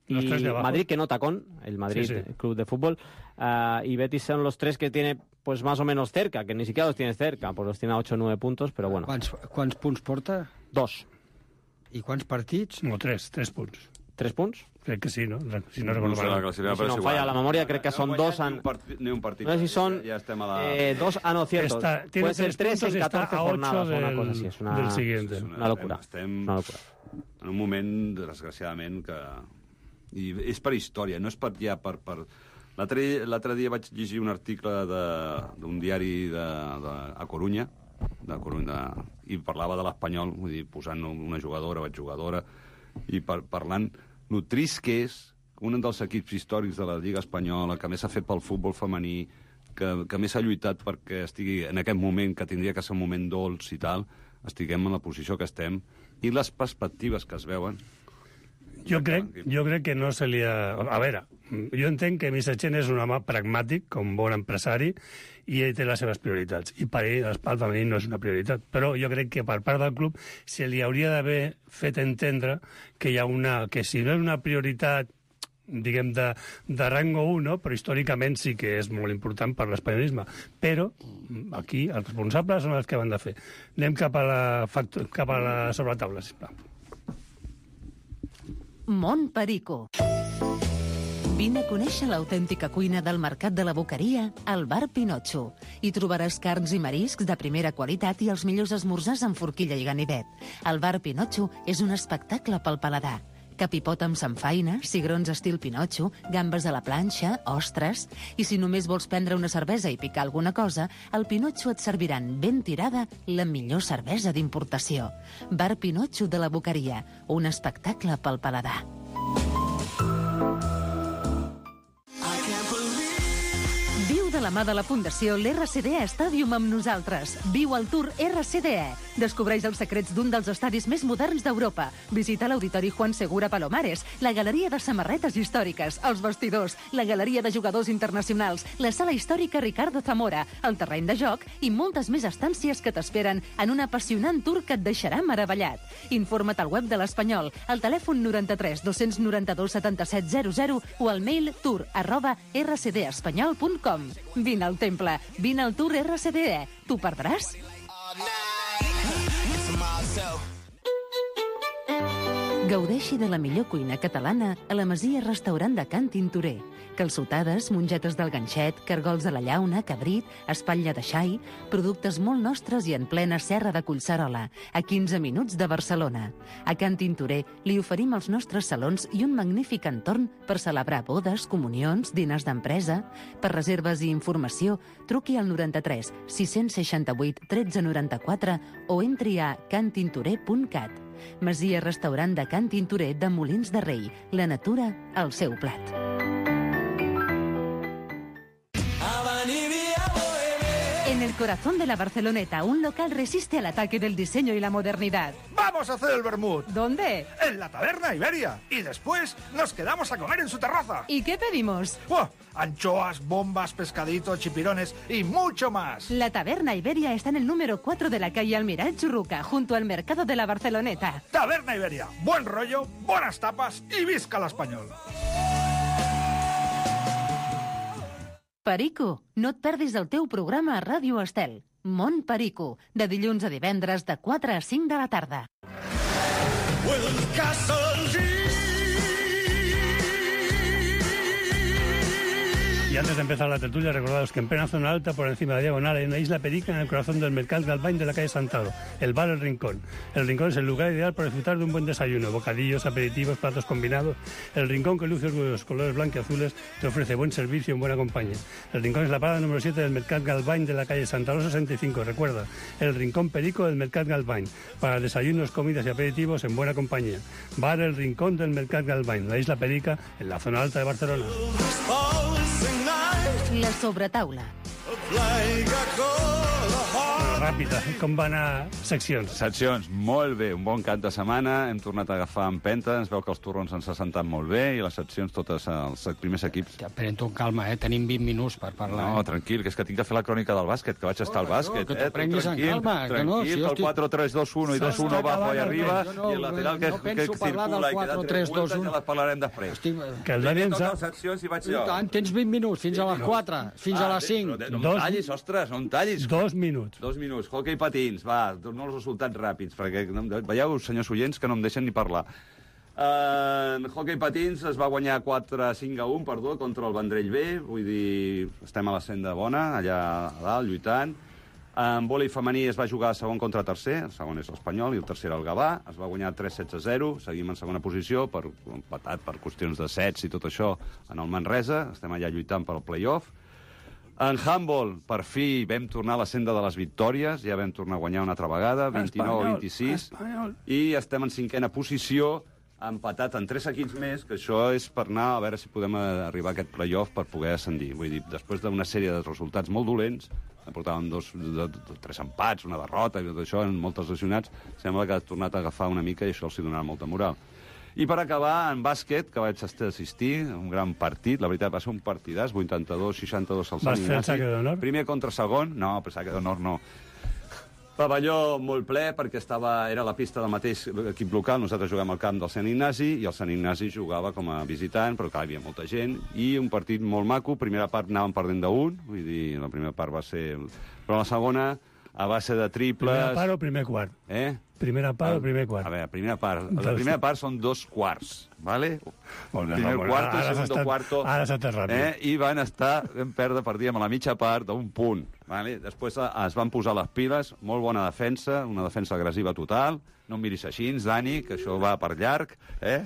y Madrid, que no tacón, el Madrid sí, sí. Club de Fútbol, uh, y Betis son los tres que tiene pues más o menos cerca, que ni siquiera los tiene cerca, pues los tiene a ocho o nueve puntos, però bueno. Quants, quants punts porta? Dos. I quants partits? No, tres, tres punts. Tres punts? Crec que sí, no? Si no recordo mal. Si no falla la memoria, crec que son no dos... Ni un, partit, ni un partit. No sé si son ja estem a la... eh, dos... Ah, no, cierto. Está, Puede ser tres en catorce jornadas del, o una cosa así. Es una, del siguiente. és una, una locura. Estem una locura. en un moment, desgraciadament, que... I és per història, no és per ja per... per... L'altre dia vaig llegir un article d'un diari de, de, a Corunya, de Corunya, i parlava de l'Espanyol, vull dir, posant una jugadora o exjugadora, i par, parlant lo trist que és un dels equips històrics de la Lliga Espanyola, que més ha fet pel futbol femení, que, que més ha lluitat perquè estigui en aquest moment, que tindria que ser un moment dolç i tal, estiguem en la posició que estem, i les perspectives que es veuen. Jo crec, jo crec que no se li ha... A veure, jo entenc que Misachén és un home pragmàtic, com bon empresari, i ell té les seves prioritats. I per ell l'esport femení no és una prioritat. Però jo crec que per part del club se li hauria d'haver fet entendre que hi ha una... que si no és una prioritat, diguem, de, de rango u, no? Però històricament sí que és molt important per l'espanyolisme. Però aquí els responsables són els que van de fer. Anem cap a la, factor, cap a la sobretaula, sisplau. Mont Perico. Vine a conèixer l'autèntica cuina del Mercat de la Boqueria al Bar Pinotxo. Hi trobaràs carns i mariscs de primera qualitat i els millors esmorzars amb forquilla i ganivet. El Bar Pinotxo és un espectacle pel paladar. Capipot amb samfaina, cigrons estil Pinotxo, gambes a la planxa, ostres... I si només vols prendre una cervesa i picar alguna cosa, al Pinotxo et serviran ben tirada la millor cervesa d'importació. Bar Pinotxo de la Boqueria, un espectacle pel paladar. Viu de la mà de la Fundació l'R C D E Stadium amb nosaltres. Viu el Tour R C D E. Descobreix els secrets d'un dels estadis més moderns d'Europa. Visita l'Auditori Juan Segura Palomares, la galeria de samarretes històriques, els vestidors, la galeria de jugadors internacionals, la sala històrica Ricardo Zamora, el terreny de joc i moltes més estàncies que t'esperen en un apassionant tour que et deixarà meravellat. Informa't al web de l'Espanyol, al telèfon noranta-tres dos noranta-dos setanta-set zero zero o al mail tour arroba r c d espanyol punt com. Vine al temple, vine al Tour R C D E. T'ho perdràs? Gaudeixi de la millor cuina catalana a la Masia Restaurant de Can Tintorer. Calçotades, mongetes del ganxet, cargols de la llauna, cabrit, espatlla de xai, productes molt nostres i en plena serra de Collserola, a quinze minuts de Barcelona. A Can Tintorer li oferim els nostres salons i un magnífic entorn per celebrar bodes, comunions, dinars d'empresa. Per reserves i informació, truqui al noranta-tres sis seixanta-vuit tretze noranta-quatre o entri a cantintorer punt cat. Masia Restaurant de Can Tintorer de Molins de Rei. La natura al seu plat. En el corazón de la Barceloneta, un local resiste al ataque del diseño y la modernidad. ¡Vamos a hacer el vermut! ¿Dónde? En la Taberna Iberia. Y después nos quedamos a comer en su terraza. ¿Y qué pedimos? ¡Oh! Anchoas, bombas, pescaditos, chipirones y mucho más. La Taberna Iberia está en el número cuatro de la calle Almirall Churruca, junto al mercado de la Barceloneta. Taberna Iberia. Buen rollo, buenas tapas y visca l'Espanyol. Perico, no et perdis el teu programa a Ràdio Estel. Mont Perico, de dilluns a divendres de quatre a cinc de la tarda. Y antes de empezar la tertulia, recordaros que en plena zona alta, por encima de la diagonal, hay una isla Perica en el corazón del Mercat Galvany de la calle Santado, el bar El Rincón. El Rincón es el lugar ideal para disfrutar de un buen desayuno, bocadillos, aperitivos, platos combinados. El Rincón, que luce los colores blancos y azules, te ofrece buen servicio y buena compañía. El Rincón es la parada número siete del Mercat Galvany de la calle Santado sesenta y cinco. Recuerda, el Rincón Perico del Mercat Galvany, para desayunos, comidas y aperitivos en buena compañía. Bar El Rincón del Mercat Galvany, la isla Perica, en la zona alta de Barcelona. La sobretaula. ràpida. Com van a seccions? Seccions, molt bé. Un bon cap de setmana. Hem tornat a agafar empenta. Ens veu que els torrons ens ha sentat molt bé i les seccions, totes els primers equips. Pren-t'ho amb calma, eh? Tenim vint minuts per parlar. No, eh? tranquil, que és que tinc de fer la crònica del bàsquet, que vaig estar al bàsquet. Que t'ho prenguis en calma. Tranquil, que el quatre tres dos u i dos u bajo i arriba, i el lateral que circula i queda tres vueltes, ja les parlarem després. Que el Dani ens ha... seccions i vaig jo. Tens vint minuts, fins a les quatre, fins a les cinc. No em tallis, ostres, no em tallis. Dos minuts. Dos minuts. Hockey patins, va, no els resultats ràpids, perquè veieu, senyors oients, que no em deixen ni parlar. En hockey patins es va guanyar quatre cinc a un, perdó, contra el Vendrell B, vull dir, estem a la senda bona, allà a dalt, lluitant. En vòlei femení es va jugar segon contra tercer, el segon és l'Espanyol i el tercer era el Gavà, es va guanyar tres sets a zero, seguim en segona posició, per empatat per qüestions de sets i tot això en el Manresa, estem allà lluitant pel play-off. En handball, per fi, vam tornar a la senda de les victòries, ja vam tornar a guanyar una altra vegada, vint-i-nou a vint-i-sis, i estem en cinquena posició, empatat en tres equips més, que això és per anar a veure si podem arribar a aquest play-off per poder ascendir. Vull dir, després d'una sèrie de resultats molt dolents, portàvem dos, de, de, tres empats, una derrota i tot això, en molts lesionats, sembla que ha tornat a agafar una mica i això els hi donarà molta moral. I per acabar, en bàsquet, que vaig assistir, un gran partit, la veritat va ser un partidàs, vuitanta-dos seixanta-dos al Sant Ignasi. Vas fer el saque d'honor? Primer contra segon, no, però saque d'honor no. Pavelló molt ple, perquè estava, era la pista del mateix equip local, nosaltres juguem al camp del Sant Ignasi, i el Sant Ignasi jugava com a visitant, però clar, hi havia molta gent, i un partit molt maco, primera part anàvem perdent d'un, vull dir, la primera part va ser... Però la segona, a base de triples... Primera part o primer quart? Eh? Primera part el, o primer quart? A veure, primera part. La primera part són dos quarts, ¿vale? Molt bé, primer molt bé. quarto, Ara segundo estat, quarto... Ara s'ha estat ràpid. Eh? I van estar, vam perdre, perdíem a la mitja part d'un punt. Vale? Després es van posar les piles, molt bona defensa, una defensa agressiva total. No em miris així, Dani, que això va per llarg. Eh?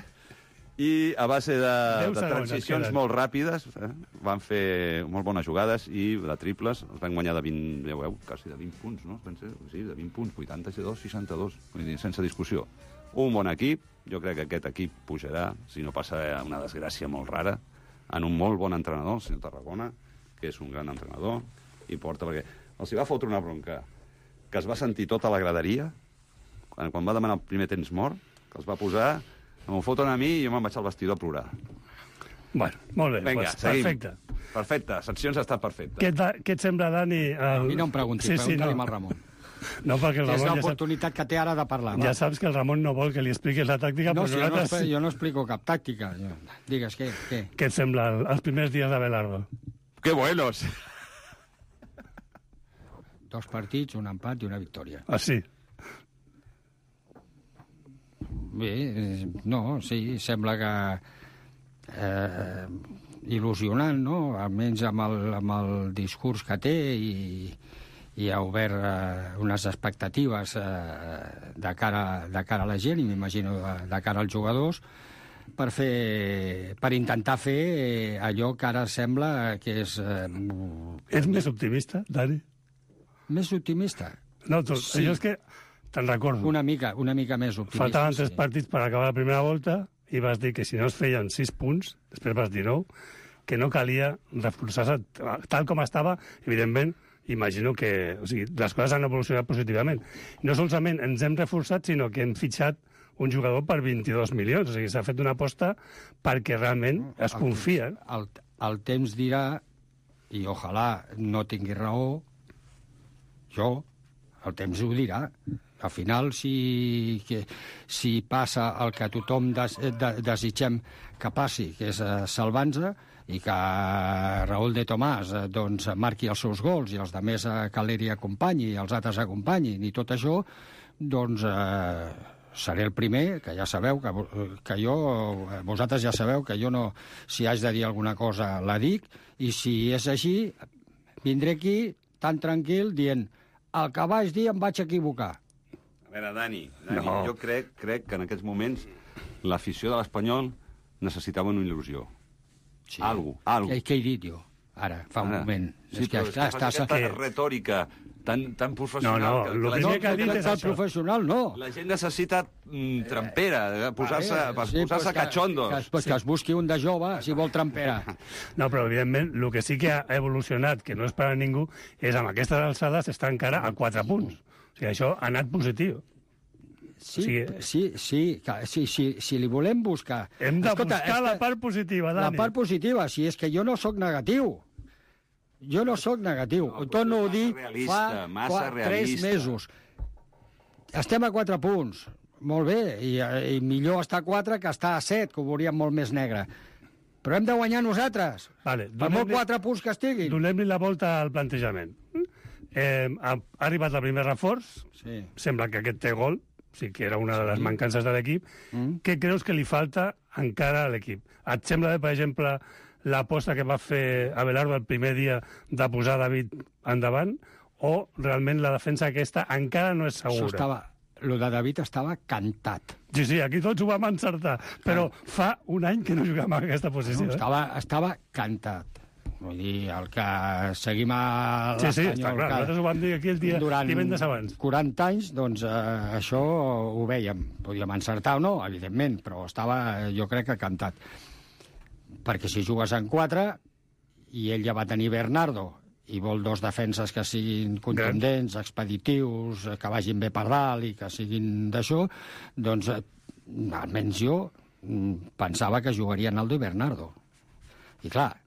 I a base de, de transicions molt ràpides eh? van fer molt bones jugades i de triples es van guanyar de vint, ja veieu, quasi de vint punts, no? Pensé, sí, de vint punts, vuitanta-dos seixanta-dos, vull dir, sense discussió. Un bon equip, jo crec que aquest equip pujarà, si no passa una desgràcia molt rara, en un molt bon entrenador, el senyor Tarragona, que és un gran entrenador, i porta, perquè els hi va fotre una bronca, que es va sentir tota la graderia, quan, quan va demanar el primer temps mort, que els va posar... M'ho foten a mi i jo me'n vaig al vestidor a plorar. Bueno, molt bé. Vinga, pues, seguim. Perfecte. Perfecte, seccions està perfecta. Què et, què et sembla, Dani? El... A mi no em preguntis, sí, pregunta-li sí, no. al Ramon. No, perquè el Ramon... És ja l'oportunitat sap... que té ara de parlar. Ja va. saps que el Ramon no vol que li expliquis la tàctica, no, però si nosaltres... jo, no, jo no explico cap tàctica. Jo... Digues, què, què? Què et sembla els primers dies de Belardo? Que buenos! Dos partits, un empat i una victòria. Ah, sí? Bé, no, sí, sembla que eh, il·lusionant, no? Almenys amb el, amb el discurs que té i, i ha obert eh, unes expectatives eh, de, cara, de cara a la gent i m'imagino de, de cara als jugadors per fer, per intentar fer eh, allò que ara sembla que és... Eh, Ets més optimista, Dani? Més optimista? No, tu, sí. Jo és que te'n recordo. Una mica, una mica més optimista. Faltaven tres sí. partits per acabar la primera volta i vas dir que si no es feien sis punts, després vas dir nou, que no calia reforçar-se tal com estava, evidentment, imagino que o sigui, les coses han evolucionat positivament. No solament ens hem reforçat, sinó que hem fitxat un jugador per vint-i-dos milions. O sigui, s'ha fet una aposta perquè realment es el confia. Temps, el, el temps dirà, i ojalà no tingui raó, jo, el temps ho dirà. Al final, si, que, si passa el que tothom des, de, desitgem que passi, que és eh, salvar-nos, i que Raúl de Tomàs eh, doncs, marqui els seus gols i els de més eh, que l'Eri acompanyi i els altres acompanyin i tot això, doncs eh, seré el primer, que ja sabeu que, que jo, vosaltres ja sabeu que jo no, si haig de dir alguna cosa la dic, i si és així vindré aquí tan tranquil dient el que vaig dir em vaig equivocar. A veure, Dani, Dani no. jo crec, crec que en aquests moments l'afició de l'Espanyol necessitava una il·lusió. Sí. Algo, algo. Què, què he dit jo? ara, fa un Ara. moment. Sí, és que, però és clar, que fas estàs... aquesta retòrica tan, tan professional. No, no, que, el que la, primer gent, que ha dit és tan això. professional, no. la gent necessita mm, trampera, eh, posar-se Eh, posar sí, pues que- cachondos. Que, pues que es busqui un de jove, si vol trampera. No, però evidentment el que sí que ha evolucionat, que no és per a ningú, és amb aquestes alçades està encara a quatre punts. O sigui, això ha anat positiu. Sí, O sigui, sí, sí, que, sí, sí, si li volem buscar... Hem de Escolta, buscar és la que- part positiva, La Dani. part positiva, si és que jo no sóc negatiu. Jo no sóc negatiu. No, Ho torno a massa dir realista, fa massa qua- tres realista. mesos. Estem a quatre punts. Molt bé, i, i millor estar a quatre que estar a set, que ho veuríem molt més negre. Però hem de guanyar nosaltres. Vale, Per molt donem-li- quatre punts que estiguin. Donem-li la volta al plantejament. Eh, ha, ha arribat el primer reforç, Sí. sembla que aquest té gol, sí que era una de les mancances de l'equip. Mm. Què creus que li falta encara a l'equip? Et sembla bé, per exemple, l'aposta que va fer Abelardo el primer dia de posar David endavant, o realment la defensa aquesta encara no és Això segura? estava... Lo de David estava cantat. Sí, sí, aquí tots ho vam encertar, però fa un any que no juguem en aquesta posició. No, eh? estava, estava cantat. Vull dir, el que seguim a Sí, sí, l'Espanyol... està clar. que Nosaltres ho vam dir aquí el dia durant divendres abans. quaranta anys, doncs eh, això ho vèiem. Podíem encertar o no, evidentment, però estava, jo crec que cantat. Perquè si jugues en quatre, i ell ja va tenir Bernardo, i vol dos defenses que siguin contundents, expeditius, que vagin bé per dalt i que siguin d'això, doncs eh, almenys jo mm, pensava que jugarien Aldo i Bernardo. I clar,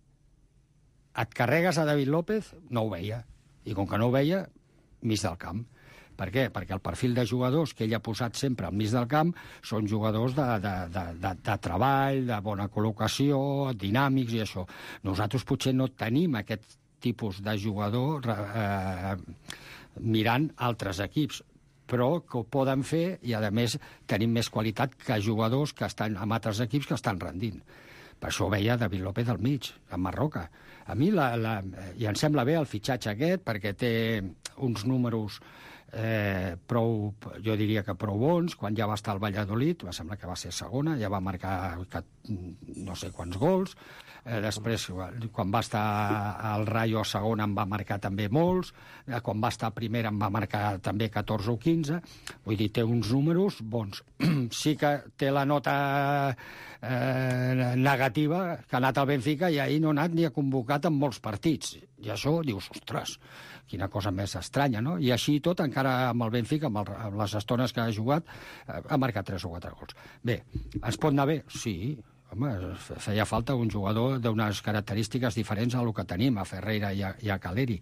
et carregues a David López, no ho veia. I com que no ho veia, mig del camp. Per què? Perquè el perfil de jugadors que ell ha posat sempre al mig del camp són jugadors de, de, de, de, de treball, de bona col·locació, dinàmics i això. Nosaltres potser no tenim aquest tipus de jugador eh, mirant altres equips, però que ho poden fer i, a més, tenim més qualitat que jugadors que estan amb altres equips que estan rendint. Per això veia David López al mig, amb Marroca. A mi, la, la, i em sembla bé el fitxatge aquest, perquè té uns números eh, prou, jo diria que prou bons. Quan ja va estar al Valladolid, va semblar que va ser segona, ja va marcar que, no sé quants gols. Eh, després, quan va estar al Rayo a segona, en va marcar també molts. Eh, quan va estar a primera, en va marcar també catorze o quinze. Vull dir, té uns números bons. Sí que té la nota eh, negativa, que ha anat al Benfica i ahir no ha anat ni ha convocat en molts partits. I això dius, ostres, quina cosa més estranya, no? I així tot, encara amb el Benfica, amb, el, amb les estones que ha jugat, eh, ha marcat tres o quatre gols. Bé, ens pot anar bé? Sí. Home, feia falta un jugador d'unes característiques diferents a lo que tenim, a Ferreira i a, i a Caleri.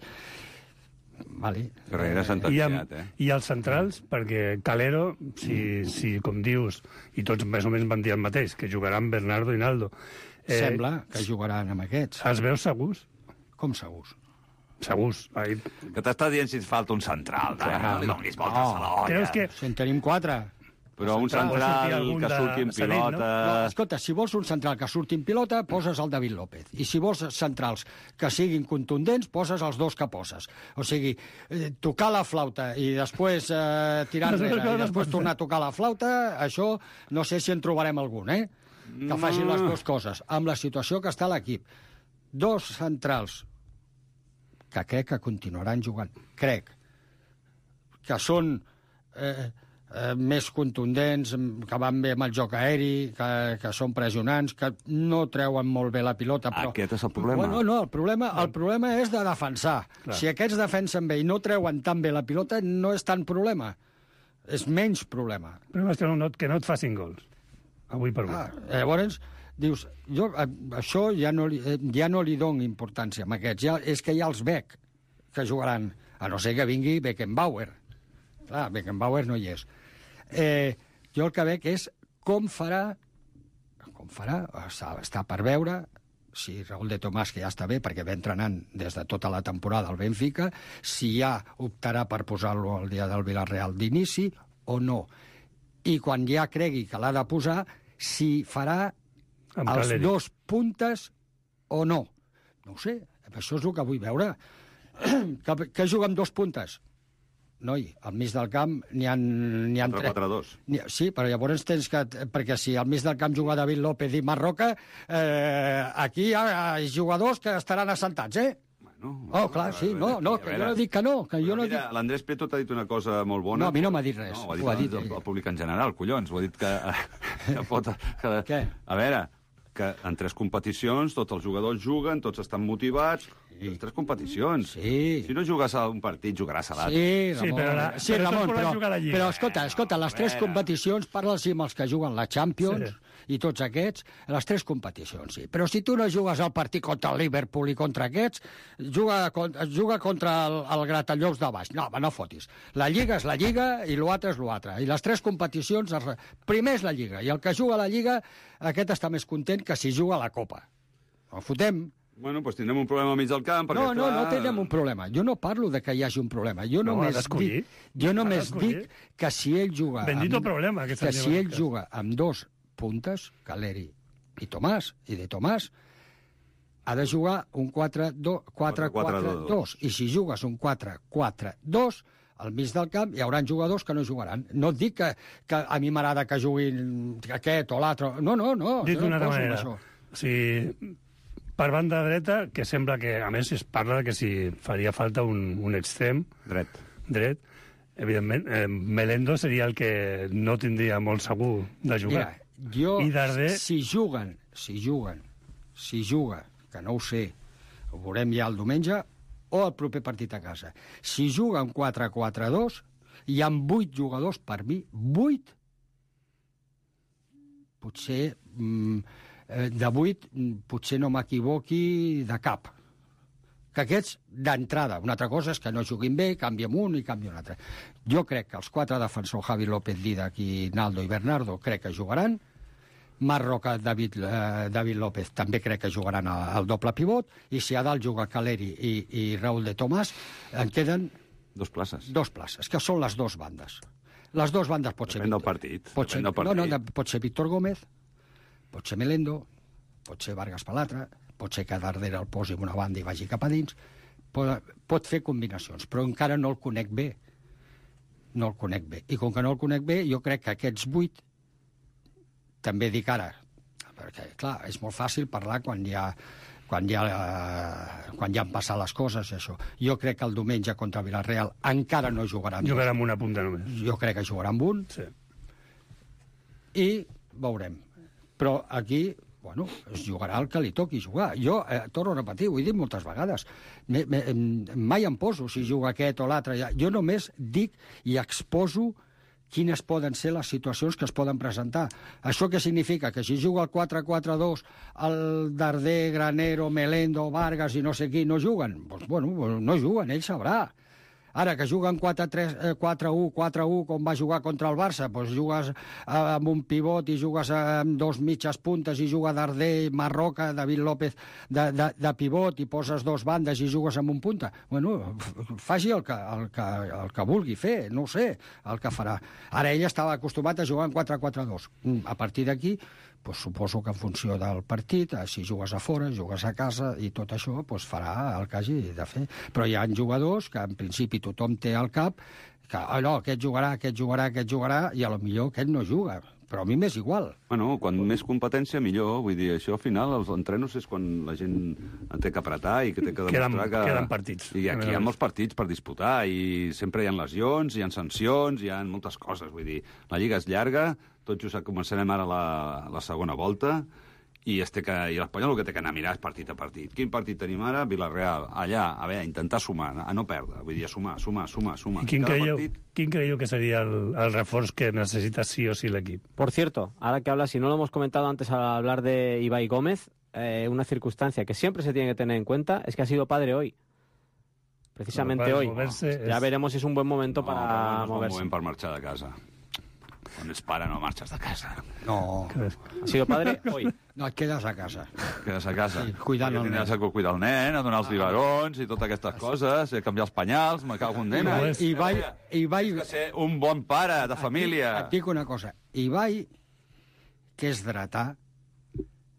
Vale. Ferreira I, sentenciat, amb, eh? I els centrals, perquè Calero, si, si com dius, i tots més o menys van dir el mateix, que jugaran Bernardo i Naldo. Eh, Sembla que jugaran amb aquests. Els veus segurs? Com segurs? Segurs. Ai. Que t'està dient si et falta un central, Dani, no li donis voltes No. a la olla. Creus que... Si en tenim quatre. Però un central que surti en pilota... No? No, escolta, si vols un central que surti en pilota, poses el David López. I si vols centrals que siguin contundents, poses els dos que poses. O sigui, eh, tocar la flauta i després eh, tirar No sé enrere què i no després pot tornar a tocar la flauta, això no sé si en trobarem algun, eh? Que faci les dues coses. Amb la situació que està l'equip. Dos centrals que crec que continuaran jugant. Crec que són... Eh, Eh, més contundents, que van bé amb el joc aeri, que, que són pressionants, que no treuen molt bé la pilota. Però... Aquest és el problema. Bueno, no, el problema, el problema és de defensar. Clar. Si aquests defensen bé i no treuen tan bé la pilota, no és tant problema. És menys problema. El problema és que no, que no et facin gols. Avui per avui. Ah, llavors, dius, jo a, això ja no, li, ja no li dono importància amb aquests. Ja, és que ja els veig que jugaran, a no ser que vingui Beckenbauer. Clar, Beckenbauer no hi és. Eh, jo el que veig és com farà, com farà, està, està per veure si Raúl de Tomàs, que ja està bé, perquè va entrenant des de tota la temporada al Benfica, si ja optarà per posar-lo al dia del Villarreal d'inici o no. I quan ja cregui que l'ha de posar, si farà Amb els Caleri. dos puntes o no. No ho sé, això és el que vull veure. que, que juga amb dos puntes. noi, al mig del camp n'hi ha... N'hi ha quatre quatre dos. Sí, però llavors tens que... Perquè si al mig del camp juga David López i Marroca, eh, aquí hi ha jugadors que estaran assentats, eh? No, oh, clar, sí, no, no, que jo no dic que no, que jo no mira, dic... L'Andrés Prieto t'ha dit una cosa molt bona. No, a mi no m'ha dit res. No, ho ha dit, ho ha dit el, el públic en general, collons. Ho ha dit que... que pot, que, Què? A veure, que en tres competicions tots els jugadors juguen, tots estan motivats... Sí. En tres competicions. Sí. Si no jugues a un partit, jugaràs a l'altre. Sí, Ramon, Sí, però la- sí, però Ramon, tots poden però, jugar a la Lliga. però escolta, escolta, les tres competicions, parla-s'hi amb els que juguen la Champions Sí. i tots aquests, les tres competicions, sí. Però si tu no jugues al partit contra el Liverpool i contra aquests, juga, con- juga contra el, el Gratallops de baix. No, home, no fotis. La Lliga és la Lliga i l'altre és l'altre. I les tres competicions, es re- primer és la Lliga, i el que juga a la Lliga, aquest està més content que si juga a la Copa. No fotem. Bueno, doncs tindrem un problema al mig del camp, perquè, No, no, clar... no tindrem un problema. Jo no parlo de que hi hagi un problema. Jo No, només ha d'escollir. dic, jo Ha només d'escollir. dic que si ell juga... Bendito amb, problema, que que estan si dient ell aquests. juga amb dos puntes, Caleri i Tomàs, i de Tomàs, ha de jugar un quatre quatre dos. I si jugues un quatre quatre dos, al mig del camp hi haurà jugadors que no jugaran. No et dic que, que a mi m'agrada que juguin aquest o l'altre. No, no, no. Dit jo no d'una altra poso manera, això. o sigui, per banda dreta, que sembla que, a més, es parla que si faria falta un, un extrem Dret. dret, evidentment, eh, Melendo seria el que no tindria molt segur de jugar. Mira, jo, I Darder... si juguen, si juguen, si juga, que no ho sé, ho veurem ja el diumenge, o el proper partit a casa. Si juguen quatre quatre dos, hi ha vuit jugadors per mi, vuit, potser... Mm, de vuit, potser no m'equivoqui de cap. Que aquests, d'entrada, una altra cosa és que no juguin bé, canviem un i canviem un altre. Jo crec que els quatre defensors, Javi López, Didac i Naldo i Bernardo, crec que jugaran. Marroca, David, eh, David López, també crec que jugaran al doble pivot. I si a dalt juga Caleri i, i Raúl de Tomàs, en queden... Dos places. Dos places, que són les dues bandes. Les dues bandes pot ser... Depèn del partit. Pot ser, Depèn del partit. No, no, de, pot ser Víctor Gómez, pot ser Melendo, pot ser Vargas per l'altra, pot ser que Darder el posi en una banda i vagi cap a dins, pot, pot fer combinacions, però encara no el conec bé. No el conec bé. I com que no el conec bé, jo crec que aquests vuit, també dic ara, perquè, clar, és molt fàcil parlar quan ja, quan ja, eh, quan ja han passat les coses, això. Jo crec que el diumenge contra Villarreal encara no jugaran. Jugarà amb una punta només. Jo crec que jugarà amb un. Sí. I veurem. Però aquí, bueno, es jugarà el que li toqui jugar. Jo, eh, torno a repetir, ho he dit moltes vegades, me, me, mai em poso si juga aquest o l'altre. Jo només dic i exposo quines poden ser les situacions que es poden presentar. Això què significa? Que si juga el quatre quatre dos, el Darder, Granero, Melendo, Vargas i no sé qui no juguen, doncs, bueno, no juguen, ell sabrà. Ara, que juguen quatre u, quatre u, com va jugar contra el Barça, doncs jugues amb un pivot i jugues amb dos mitges puntes i juga Darder, Marroca, David López de, de, de pivot i poses dos bandes i jugues amb un punta. Bueno, faci el que, el, que, el que vulgui fer, no ho sé, el que farà. Ara ell estava acostumat a jugar en quatre quatre dos. A partir d'aquí, doncs suposo que en funció del partit, si jugues a fora, jugues a casa i tot això, doncs farà el que hagi de fer. Però hi ha jugadors que en principi tothom té al cap que oh, no, aquest jugarà, aquest jugarà, aquest jugarà, i a lo millor aquest no juga. Però a mi m'és igual. Bueno, quan més competència, millor. Vull dir, això al final, els entrenos és quan la gent té que apretar i que té que demostrar queden, que... Queden partits. I aquí hi ha molts partits per disputar i sempre hi ha lesions, hi ha sancions, hi ha moltes coses. Vull dir, la Lliga és llarga, tot just començarem ara la, la segona volta, i, este que, i l'Espanyol el que té que anar a mirar és partit a partit. Quin partit tenim ara? Villarreal. Allà, a veure, intentar sumar, a no perdre. Vull dir, a sumar, sumar, sumar, sumar. I quin creieu, partit... quin creieu que sería el, el reforç que necesita sí o sí el equipo? Por cierto, ahora que hablas, si no lo hemos comentado antes al hablar de Ibai Gómez, eh, una circunstancia que siempre se tiene que tener en cuenta es que ha sido padre hoy. Precisamente hoy. Moverse ya es... veremos si es un buen momento no, para no és moverse. un moment per marxar de casa. Quan ets pare no marxes de casa. No. Ha sido padre hoy. No, et quedes a casa. Quedes a casa. Sí, cuidant el tindràs nen. que cuidar el nen, a donar els biberons i totes aquestes coses, a canviar els penyals, me cago en nena. No és- Ibai, Ibai, Tens que ser un bon pare de família. Et dic una cosa. Ibai, que és dretà,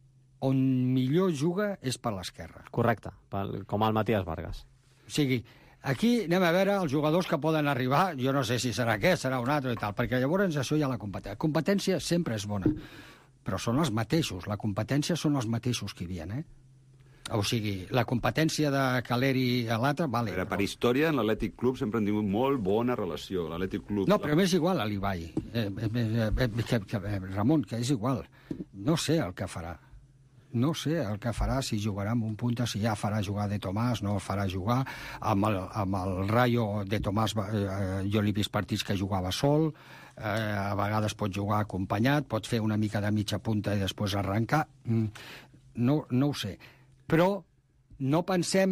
on millor juga és per l'esquerra. Correcte, pel, com el Matías Vargas. O sigui, Aquí anem a veure els jugadors que poden arribar, jo no sé si serà aquest, serà un altre i tal, perquè llavors això hi ha la competència. La competència sempre és bona, però són els mateixos, la competència són els mateixos que hi havia, eh? O sigui, la competència de Caleri a l'altre, vale. Però per història, en l'Atlètic Club sempre han tingut molt bona relació. L'Atlètic Club... No, però m'és igual a l'Ibai. Eh, eh, eh, que, que, Ramon, que és igual. No sé el que farà. No sé el que farà, si jugarà amb un punta, si ja farà jugar de Tomàs, no farà jugar. Amb el, amb el Rayo de Tomàs, eh, jo l'he vist partits que jugava sol, eh, a vegades pot jugar acompanyat, pot fer una mica de mitja punta i després arrencar. No, no ho sé. Però no pensem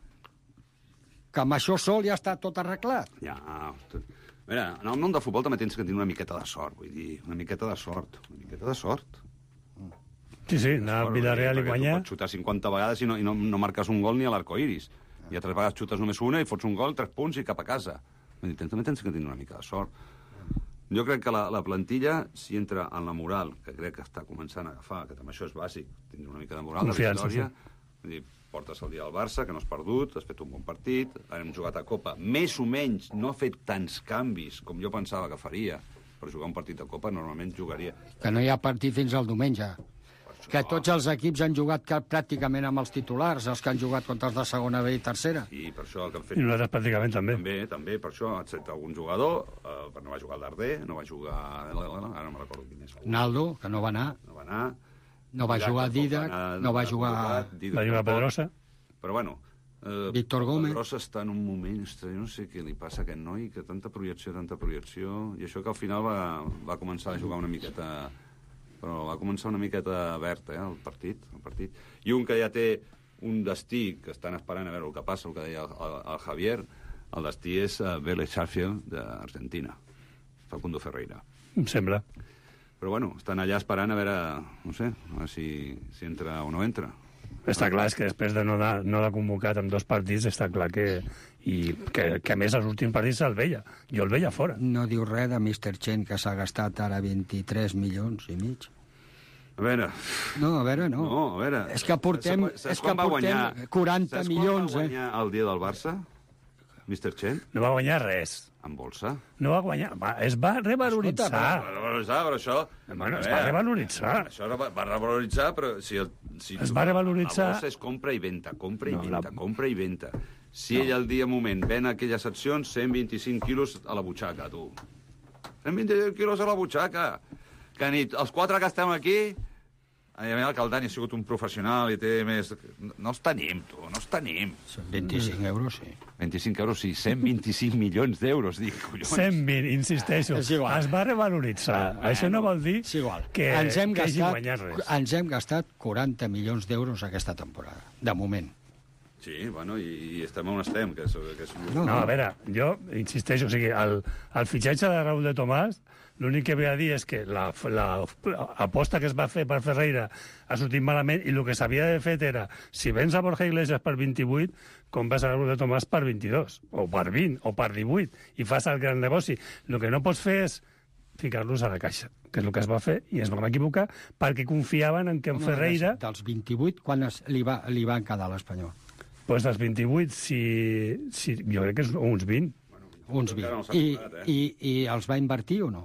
que amb això sol ja està tot arreglat. Ja, ostres. A veure, en el món del futbol també tens que tenir una miqueta de sort, vull dir, una miqueta de sort, una miqueta de sort. Sí, sí, anar a Villarreal i guanyar. Tu pots xutar cinquanta vegades i no, i no, no marques un gol ni a l'arcoiris. I altres vegades xutes només una i fots un gol, tres punts i cap a casa. Vull dir, també tens que tenir una mica de sort. Jo crec que la, la plantilla, si entra en la moral, que crec que està començant a agafar, que també això és bàsic, tindre una mica de moral, confiança, de victòria, sí. Vull dir, portes el dia al Barça, que no has perdut, has fet un bon partit, hem jugat a Copa, més o menys, no ha fet tants canvis com jo pensava que faria, per jugar un partit de Copa normalment jugaria. Que no hi ha partit fins al diumenge. Que tots els equips han jugat pràcticament amb els titulars, els que han jugat contra els de segona B i tercera. I per això el que han fet... I nosaltres pràcticament també. També, també, per això, excepte algun jugador, eh, no va jugar al Darder, no va jugar... Ara no me recordo quin és. Naldo, que no va anar. No va anar. No va jugar Didac, no va jugar... Va jugar Pedrosa. Però bueno... Eh, Víctor Gómez. Pedrosa està en un moment... Ostres, jo no sé què li passa a aquest noi, que tanta projecció, tanta projecció... I això que al final va, va començar a jugar una miqueta... Però va començar una miqueta verd, eh, el partit, el partit. I un que ja té un destí, que estan esperant a veure el que passa, el que deia el, el, el Javier, el destí és uh, Vélez Sarsfield d'Argentina, Facundo Ferreira. Em sembla. Però bueno, estan allà esperant a veure, no sé, a veure si, si entra o no entra. Està clar, és que després de no de, no de convocat amb dos partits, està clar que... I que, que a més els últims partits se'l veia. Jo el veia fora. No diu res de mister Chen, que s'ha gastat ara vint-i-tres milions i mig. A veure... No, a veure, no. No, a veure... És que portem, és que portem quaranta milions, eh? Saps quan va guanyar el dia del Barça, mister Chen? No va guanyar res. En bolsa? No va guanyar... Va, es va revaloritzar. Escolta, va revaloritzar, però això... Bueno, es va revaloritzar. Això va, va revaloritzar, però si... El, si es va revaloritzar... La bolsa és compra i venta, compra i no, venta, la... compra i venta. Si no. Ell al dia moment ven aquelles accions, cent vint-i-cinc quilos a la butxaca, tu. cent vint-i-cinc quilos a la butxaca. Que ni els quatre que estem aquí... A veure, que el Dani ha sigut un professional i té més... No els tenim, tu, no els tenim. vint-i-cinc euros, sí. vint-i-cinc euros, sí. cent vint-i-cinc milions d'euros, dic, collons. cent vint, insisteixo. Es va revaloritzar. Ah, Això no vol dir que, ens hem que hagi gastat, guanyat res. Ens hem gastat quaranta milions d'euros aquesta temporada, de moment. Sí, bueno, i, i estem on estem. Que és, que és... No, no, a veure, jo insisteixo, o sigui, el, el fitxatge de Raúl de Tomàs, l'únic que ve a dir és que la, la, la aposta que es va fer per Ferreira ha sortit malament i el que s'havia de fet era, si vens a Borja Iglesias per vint-i-vuit, compres a Raúl de Tomàs per vint-i-dos, o per vint, o per divuit, i fas el gran negoci. El que no pots fer és ficar-los a la caixa, que és el que es va fer, i es van equivocar, perquè confiaven en que en Ferreira... Dels vint-i-vuit, quan es, li, va, li van quedar a l'Espanyol? Doncs dels vint-i-vuit, si, si, jo crec que és uns vint. Bueno, uns vint. No I, eh? i, I els va invertir o no?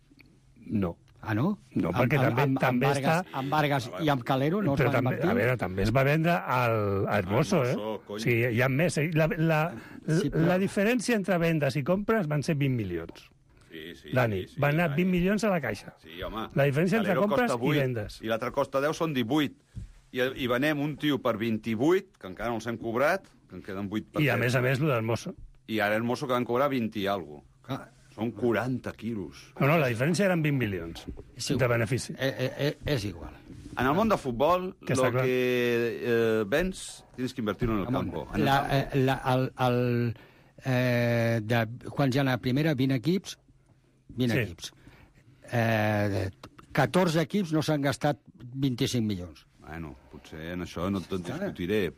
No. Ah, no? No, perquè amb, també, amb, també amb Vargas, està... Amb Vargas i amb Calero no Però els va també, invertir? A veure, també es va vendre al, a Hermoso, eh? O sigui, hi ha més. Eh? La, la, sí, però... la diferència entre vendes i compres van ser vint milions. Sí, sí, Dani, sí, sí, van anar Dani. vint milions a la caixa. Sí, home. La diferència entre Calero compres vuit, i vendes. I l'altre costa deu, són divuit. I, I venem un tio per vint-i-vuit, que encara no els hem cobrat, que en queden vuit per I a més a més, el del mosso. I ara el mosso que van cobrar vint i alguna cosa. Ah. Són quaranta quilos. No, no, la diferència eren vint milions de benefici. Eh, eh, és igual. En el món de futbol, el que eh, vens, tens que invertir-ho en el campo. En la, eh, la, el, el, eh, de, quan ja a la primera, vint equips, vint sí. equips. Eh, catorze equips no s'han gastat vint-i-cinc milions. Bueno, potser en això no et discutiré.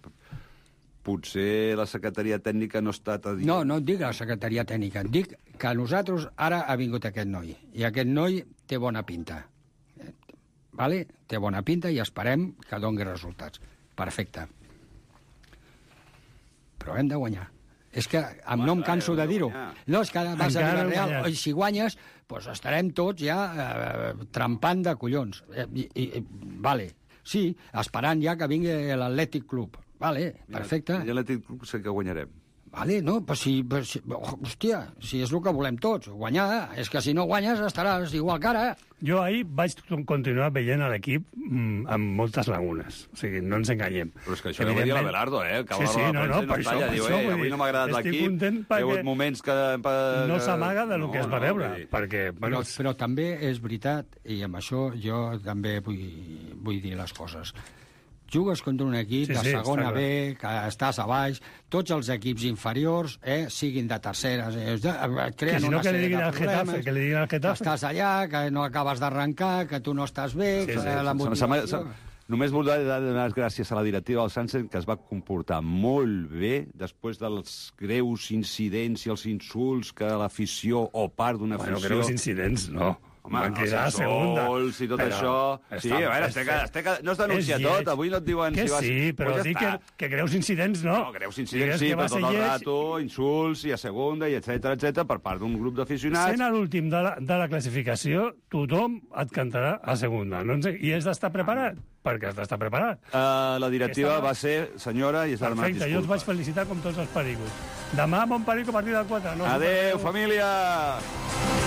Potser la secretaria tècnica no ha estat a dir... No, no et dic la secretaria tècnica. Et dic que a nosaltres ara ha vingut aquest noi. I aquest noi té bona pinta. Vale? Té bona pinta i esperem que doni resultats. Perfecte. Però hem de guanyar. És que em no em canso de dir-ho. No, és que vas a Encara no Villarreal, guanyat. i si guanyes, doncs estarem tots ja eh, trampant de collons. Eh, i, i, vale, sí, esperant ja que vingui l'Atlètic Club. Vale, perfecte. I l'Atlètic Club sé que guanyarem. Vale, no, però si, però si... Hòstia, si és el que volem tots, guanyar. És que si no guanyes estaràs igual que ara. Jo ahir vaig continuar veient a l'equip mm, amb moltes lagunes. O sigui, no ens enganyem. Però és que això ja ho va dir l'Abelardo, eh? Que Sí, sí, no, no, per això, per diu, això, eh, vull avui dir, no m'ha agradat estic l'equip, content hi ha hagut perquè moments que... no s'amaga de lo No, que es va no, veure, vull dir- perquè... Però, Bueno, però també és veritat, i amb això jo també vull, vull dir les coses. Jugues contra un equip Sí, de sí, segona està B, que estàs a baix, tots els equips inferiors, eh, siguin de terceres, eh, creen que si no una que li sèrie diguin de al Getafe, problemes, que li diguin al Getafe. estàs allà, que no acabes d'arrencar, que tu no estàs bé, Sí, que sí, la Se- se- motivació... se- Només voldrà donar les gràcies a la directiva del Sanse, que es va comportar molt bé després dels greus incidents i els insults que l'afició o part d'una Bueno, afició... greus incidents, no. Home, Van els cridar a segunda. insults i tot Però això... Sí, està- a veure, és este, que- este, que- no es és denuncia lleig. tot, avui no et diuen... Que si vas... sí, però Pues ja dic que, està. que greus incidents no. No, greus incidents Digues sí, que va però ser tot el lleig. rato, insults i a segona, i etcètera, etcètera, per part d'un grup d'aficionats. Sent a l'últim de, la, de la classificació, tothom et cantarà a segunda. No? ens- I has d'estar preparat, perquè has d'estar preparat. Uh, la directiva Aquesta- va ser senyora i és ara una Perfecte, jo els vaig disculpa. felicitar com tots els pericos. Demà, bon perico a partir del quatre. No? Adéu, família!